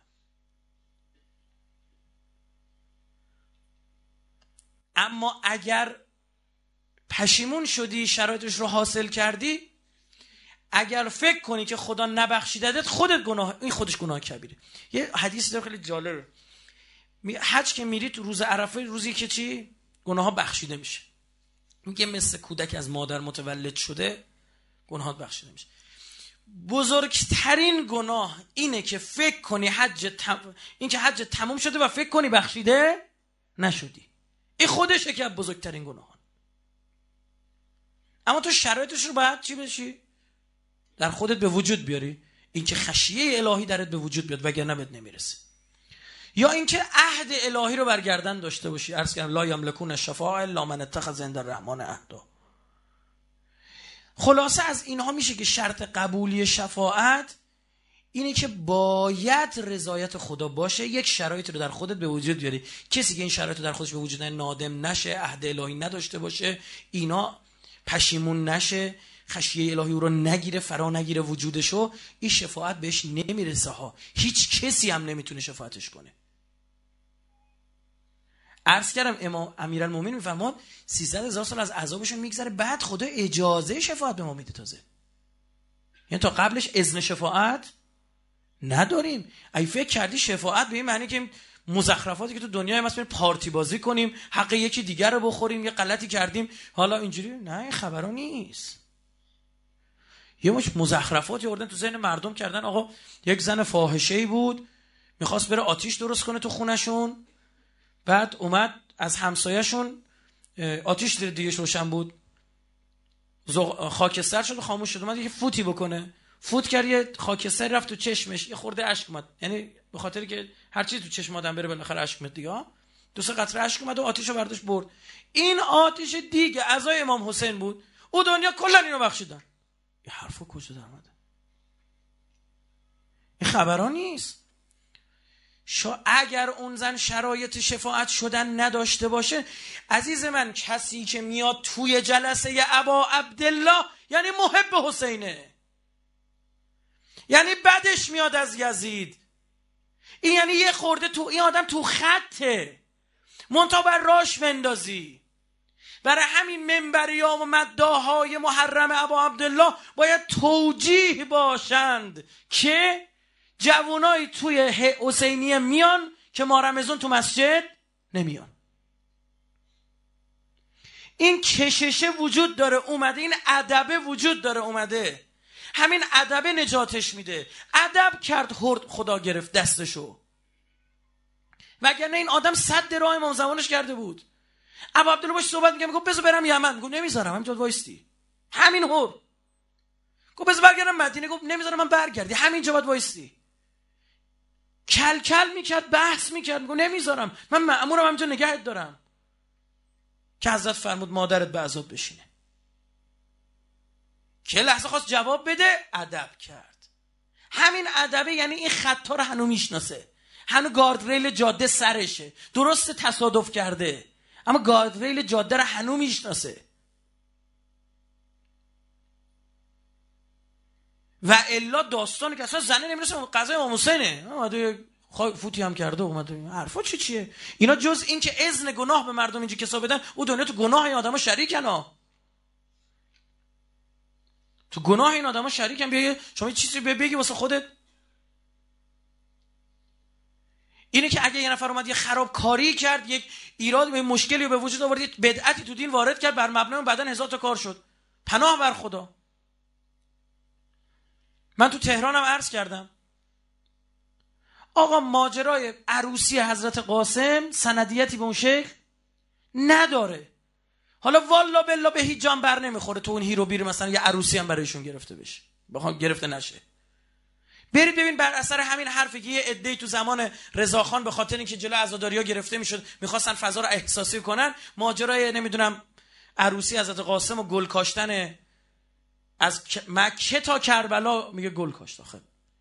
S2: اما اگر پشیمون شدی، شرایطش رو حاصل کردی، اگر فکر کنی که خدا نبخشیدت، خودت گناه، این خودش گناه کبیره. یه حدیث داره خیلی جالبه، حج که میری تو روز عرفه، روزی که چی گناه ها بخشیده میشه، میگه مثل کودک از مادر متولد شده گناهات بخشیده میشه. بزرگترین گناه اینه که فکر کنی این که حج تموم شده و فکر کنی بخشیده نشدی. این خودش یکی از بزرگترین گناهان. اما تو شرایطش رو باید چی بشی؟ در خودت به وجود بیاری، اینکه خشیه الهی درت به وجود بیاد، وگرنه بهت نمیرسه. یا اینکه عهد الهی رو برگردن داشته باشی. عرض کردم لا یملکون الشفاعة الا من اتخذ عند الرحمن عهدا. خلاصه از اینها میشه که شرط قبولی شفاعت اینه که باید رضایت خدا باشه، یک شرایط رو در خودت به وجود بیاری. کسی که این شرایط رو در خودش به وجود نیاره، نادم نشه، عهد الهی نداشته باشه، اینا پشیمون نشه، خشیه الهی رو نگیره، فرا نگیره وجودشو، این شفاعت بهش نمیرسه ها. هیچ کسی هم نمیتونه شفاعتش کنه. عرض کردم امام امیرالمومنین میفرماد 300,000 سال از عذابشون میگذره، بعد خدا اجازه شفاعت به ما میده تازه. یعنی تا قبلش اذن شفاعت نداریم. ای فکر کردی شفاعت به این معنی که مزخرفاتی که تو دنیا هست بریم پارتی بازی کنیم، حق یکی دیگر رو بخوریم، یه غلطی کردیم حالا اینجوری؟ نه، این خبرا نیست. یه مش مزخرفاتی آوردن تو ذهن مردم کردن. آقا یک زن فاحشه‌ای بود میخواست بره آتیش درست کنه تو خونشون، بعد اومد از همسایه‌شون آتیش دیگه روشن بود، خاکستر شد و خاموش شد، اومد یه فوتی بکنه، فوت کرد، یه خاکستر رفت تو چشمش، یه خورده اشک اومد، یعنی به خاطر که هر چیز تو چشم آدم بره بالاخره اشک میاد دیگه، دو سه قطره اشک اومد و آتیشو برداشت برد. این آتیش دیگه عزای امام حسین بود، او دنیا کلا اینو بخشیدن. این حرفو کجا در اومده؟ این خبرا نیست. اگر اون زن شرایط شفاعت شدن نداشته باشه، عزیز من، کسی که میاد توی جلسه ابا عبدالله یعنی محب حسینه، یعنی بدش میاد از یزید. این یعنی یه خورده تو این آدم تو خطه، منتها بر راش بندازی. برای همین منبریام و مداحای محرم ابا عبدالله باید توجیه باشند که جوانای توی حسینیه میان که ما رمضان تو مسجد نمیان. این کششه وجود داره اومده، این ادبه وجود داره اومده، همین ادبه نجاتش میده. ادب کرد خدا گرفت دستشو، وگرنه این آدم صد راه امام زمانش کرده بود. ابا عبدالله باش صحبت میگه، میگه بذار برم یمن، گفت نمیذارم، همینجا وایستی. همین هور گفت بذار برگردم مدینه، گفت نمیذارم من برگردی، همینجا باید وایستی. کل کل میکرد، بحث میکرد، گفت نمیذارم، من مأمورم همینجا نگهت دارم. که حضرت فرمود مادرت به عذاب بشینه. که لحظه خواست جواب بده، ادب کرد. همین ادبه، یعنی این خطا رو هنو میشناسه، هنو گاردریل جاده سرشه، درست تصادف کرده اما گاردریل جاده رو هنو میشناسه. و الا داستانی که اصلا زنه نمیرسه قضای امام حسینه، اومده فوتی هم کرده، اومده حرفا چیه اینا، جز این که اذن گناه به مردم اینجا کسا بدن، او دنیا تو گناه این آدما شریکن ها، تو گناه این آدما شریکن. بیا شما چیزی بگی واسه خودت. اینه که اگه یه نفر اومد یه خرابکاری کرد، یک ایراد به مشکلی رو به وجود آورد، یک بدعتی تو دین وارد کرد، بر مبنای بعدن 1000 تا کار شد. پناه بر خدا. من تو تهرانم عرض کردم آقا ماجرای عروسی حضرت قاسم سندیتی به اون شیخ نداره. حالا والا بالله به هیچ جان بر نمیخوره تو اون هیرو بیر مثلا یه عروسی هم برایشون گرفته بشه، بخوام گرفته نشه. برید ببین بر اثر همین حرفی که یه عده‌ای تو زمان رضاخان به خاطر اینکه جلو عزاداری‌ها گرفته میشد میخواستن فضا رو احساسی کنن، ماجرای نمیدونم عروسی حضرت قاسم و گل کاشتن از مکه تا کربلا، میگه گل کاشت. آخه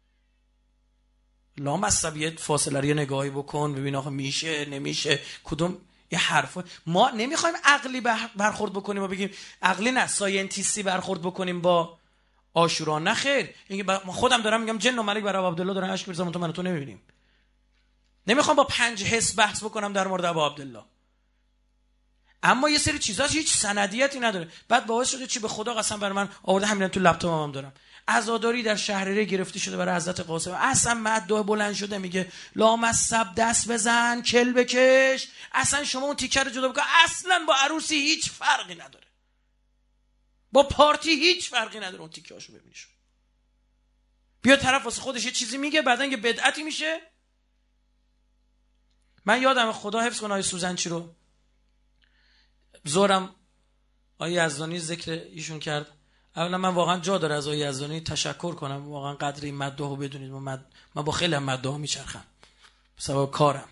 S2: لامصبیت فاصله رو نگاهی بکن ببین آخه میشه نمیشه کدوم یه حرف. ما نمیخوایم عقلی برخورد بکنیم و بگیم عقلی نه ساینتیستی برخورد بکنیم با عاشورا، نه خیر. من خودم دارم میگم جن و ملک برای عبدالله دارن اشک میریزن، تو من تو نمیبینیم. نمیخوام با 5 حس بحث بکنم در مورد ابو عبدالله، اما یه سری چیزاش هیچ سندیتی نداره. بعد باعث شده چی، به خدا قسم بر من آورده همین تو لپتاپم هم دارم، عزاداری در شهریه گرفته شده برای حضرت قاسم، اصلا مدعا بلند شده میگه لامصب دست بزن کل بکش، اصلا شما اون تیکر رو جدا بکن، اصلا با عروسی هیچ فرقی نداره، با پارتی هیچ فرقی نداره، اون تیکه‌اشو ببینیش. بیا طرف واسه خودش یه چیزی میگه بعدن یه بدعتی میشه. من یادم خدا حفظ کنه آیه سوزنچی رو زورم آیه یزدانی ذکر ایشون کرد. اولا من واقعا جا داره از آیه یزدانی تشکر کنم، واقعا قدر این مدحو بدونید. من با خیلی مدحا میچرخم به سبب کارم.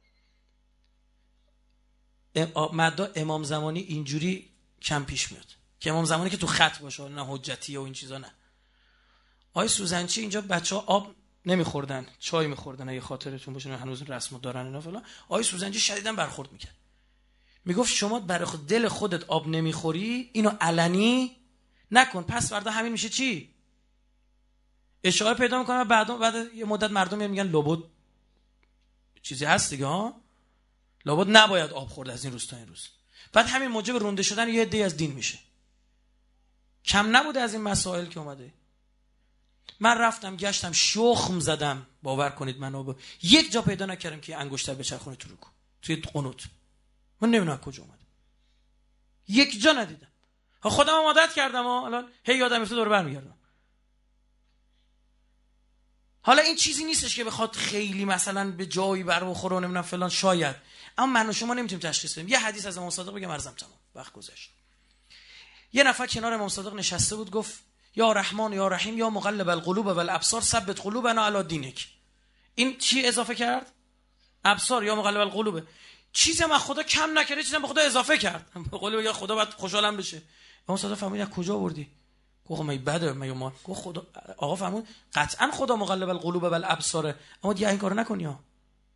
S2: مدح امام زمانی اینجوری کم پیش میاد که امام زمانی که تو خط باشه، نه حجتی و این چیزا نه. آیه سوزنچی اینجا بچه‌ها آب نمیخوردن، چای میخوردن، اگه خاطرتون باشه، هنوز رسمو دارن اینا فلان. آیه سوزنچی شدیداً برخورد میکرد، میگفت شما برای دل خودت آب نمیخوری، اینو علنی نکن، پس فردا همین میشه چی؟ اشاره پیدا میکنه. بعد یه مدت مردم میگن لابد چیزی هست دیگه ها، لابد نباید آب خورد از این روز تا این روز. بعد همین موجب رونده شدن یه عده از دین میشه. کم نبوده از این مسائل که اومده. من رفتم گشتم شخم زدم، باور کنید منو یک جا پیدا نکردم که انگشتر بچرخونه تو رکوع توی قنوت. من نمیدونم کجا اومده، یک جا ندیدم. خودم هم عادت کردم الان هی یادم میفته دور برمیگردم. حالا این چیزی نیستش که بخواد خیلی مثلا به جایی برخوره و نمیدونم فلان، شاید، اما من و شما نمیتونیم تشخیص بدیم. یه حدیث از امام صادق بگم عرضم تمام، وقت گذشت. یه نفر کنار امام صادق نشسته بود، گفت یا رحمان یا رحیم یا مقلب القلوب والابصار ثبت قلوبنا علی دینک. این چی اضافه کرد؟ ابصار یا مقلب القلوب. چیزی من خدا کم نکرده، چیزی من به خدا اضافه کرد. به قول میگه خدا باید خوشحالم بشه. امام صادق فرمود از کجا آوردی؟ گفت مگه بده مگه ما؟ گفت خدا. آقا فرمود قطعا خدا مقلب القلوب والابصار، اما دیگه این کارو نکنی ها.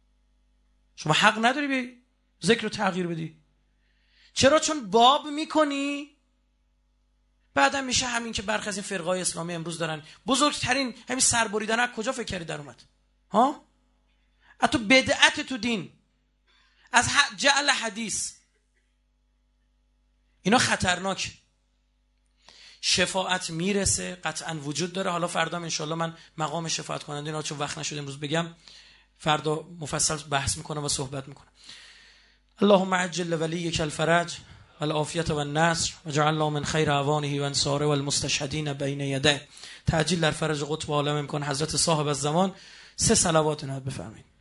S2: شما حق نداری به ذکر رو تغییر بدی. چرا؟ چون باب میکنی بعدم میشه همین که برخی از این فرقای اسلامی امروز دارن بزرگترین همین سربریدن. از کجا فکر کردی در اومد؟ ها؟ از تو بدعت تو دین، از جعل حدیث. اینا خطرناک. شفاعت میرسه، قطعا وجود داره. حالا فردا انشالله من مقام شفاعت کننده اینا چون وقت نشد امروز بگم، فردا مفصل بحث میکنم و صحبت میکنم. اللهم عجل ولیک الفرج والعافیت والنصر وجعلنا من خیر اعوانه و انصاره والمستشهدین بین یده. تعجیل در فرج قطب عالم امکان حضرت صاحب الزمان. 3 صلوات نهاد بفرمایید.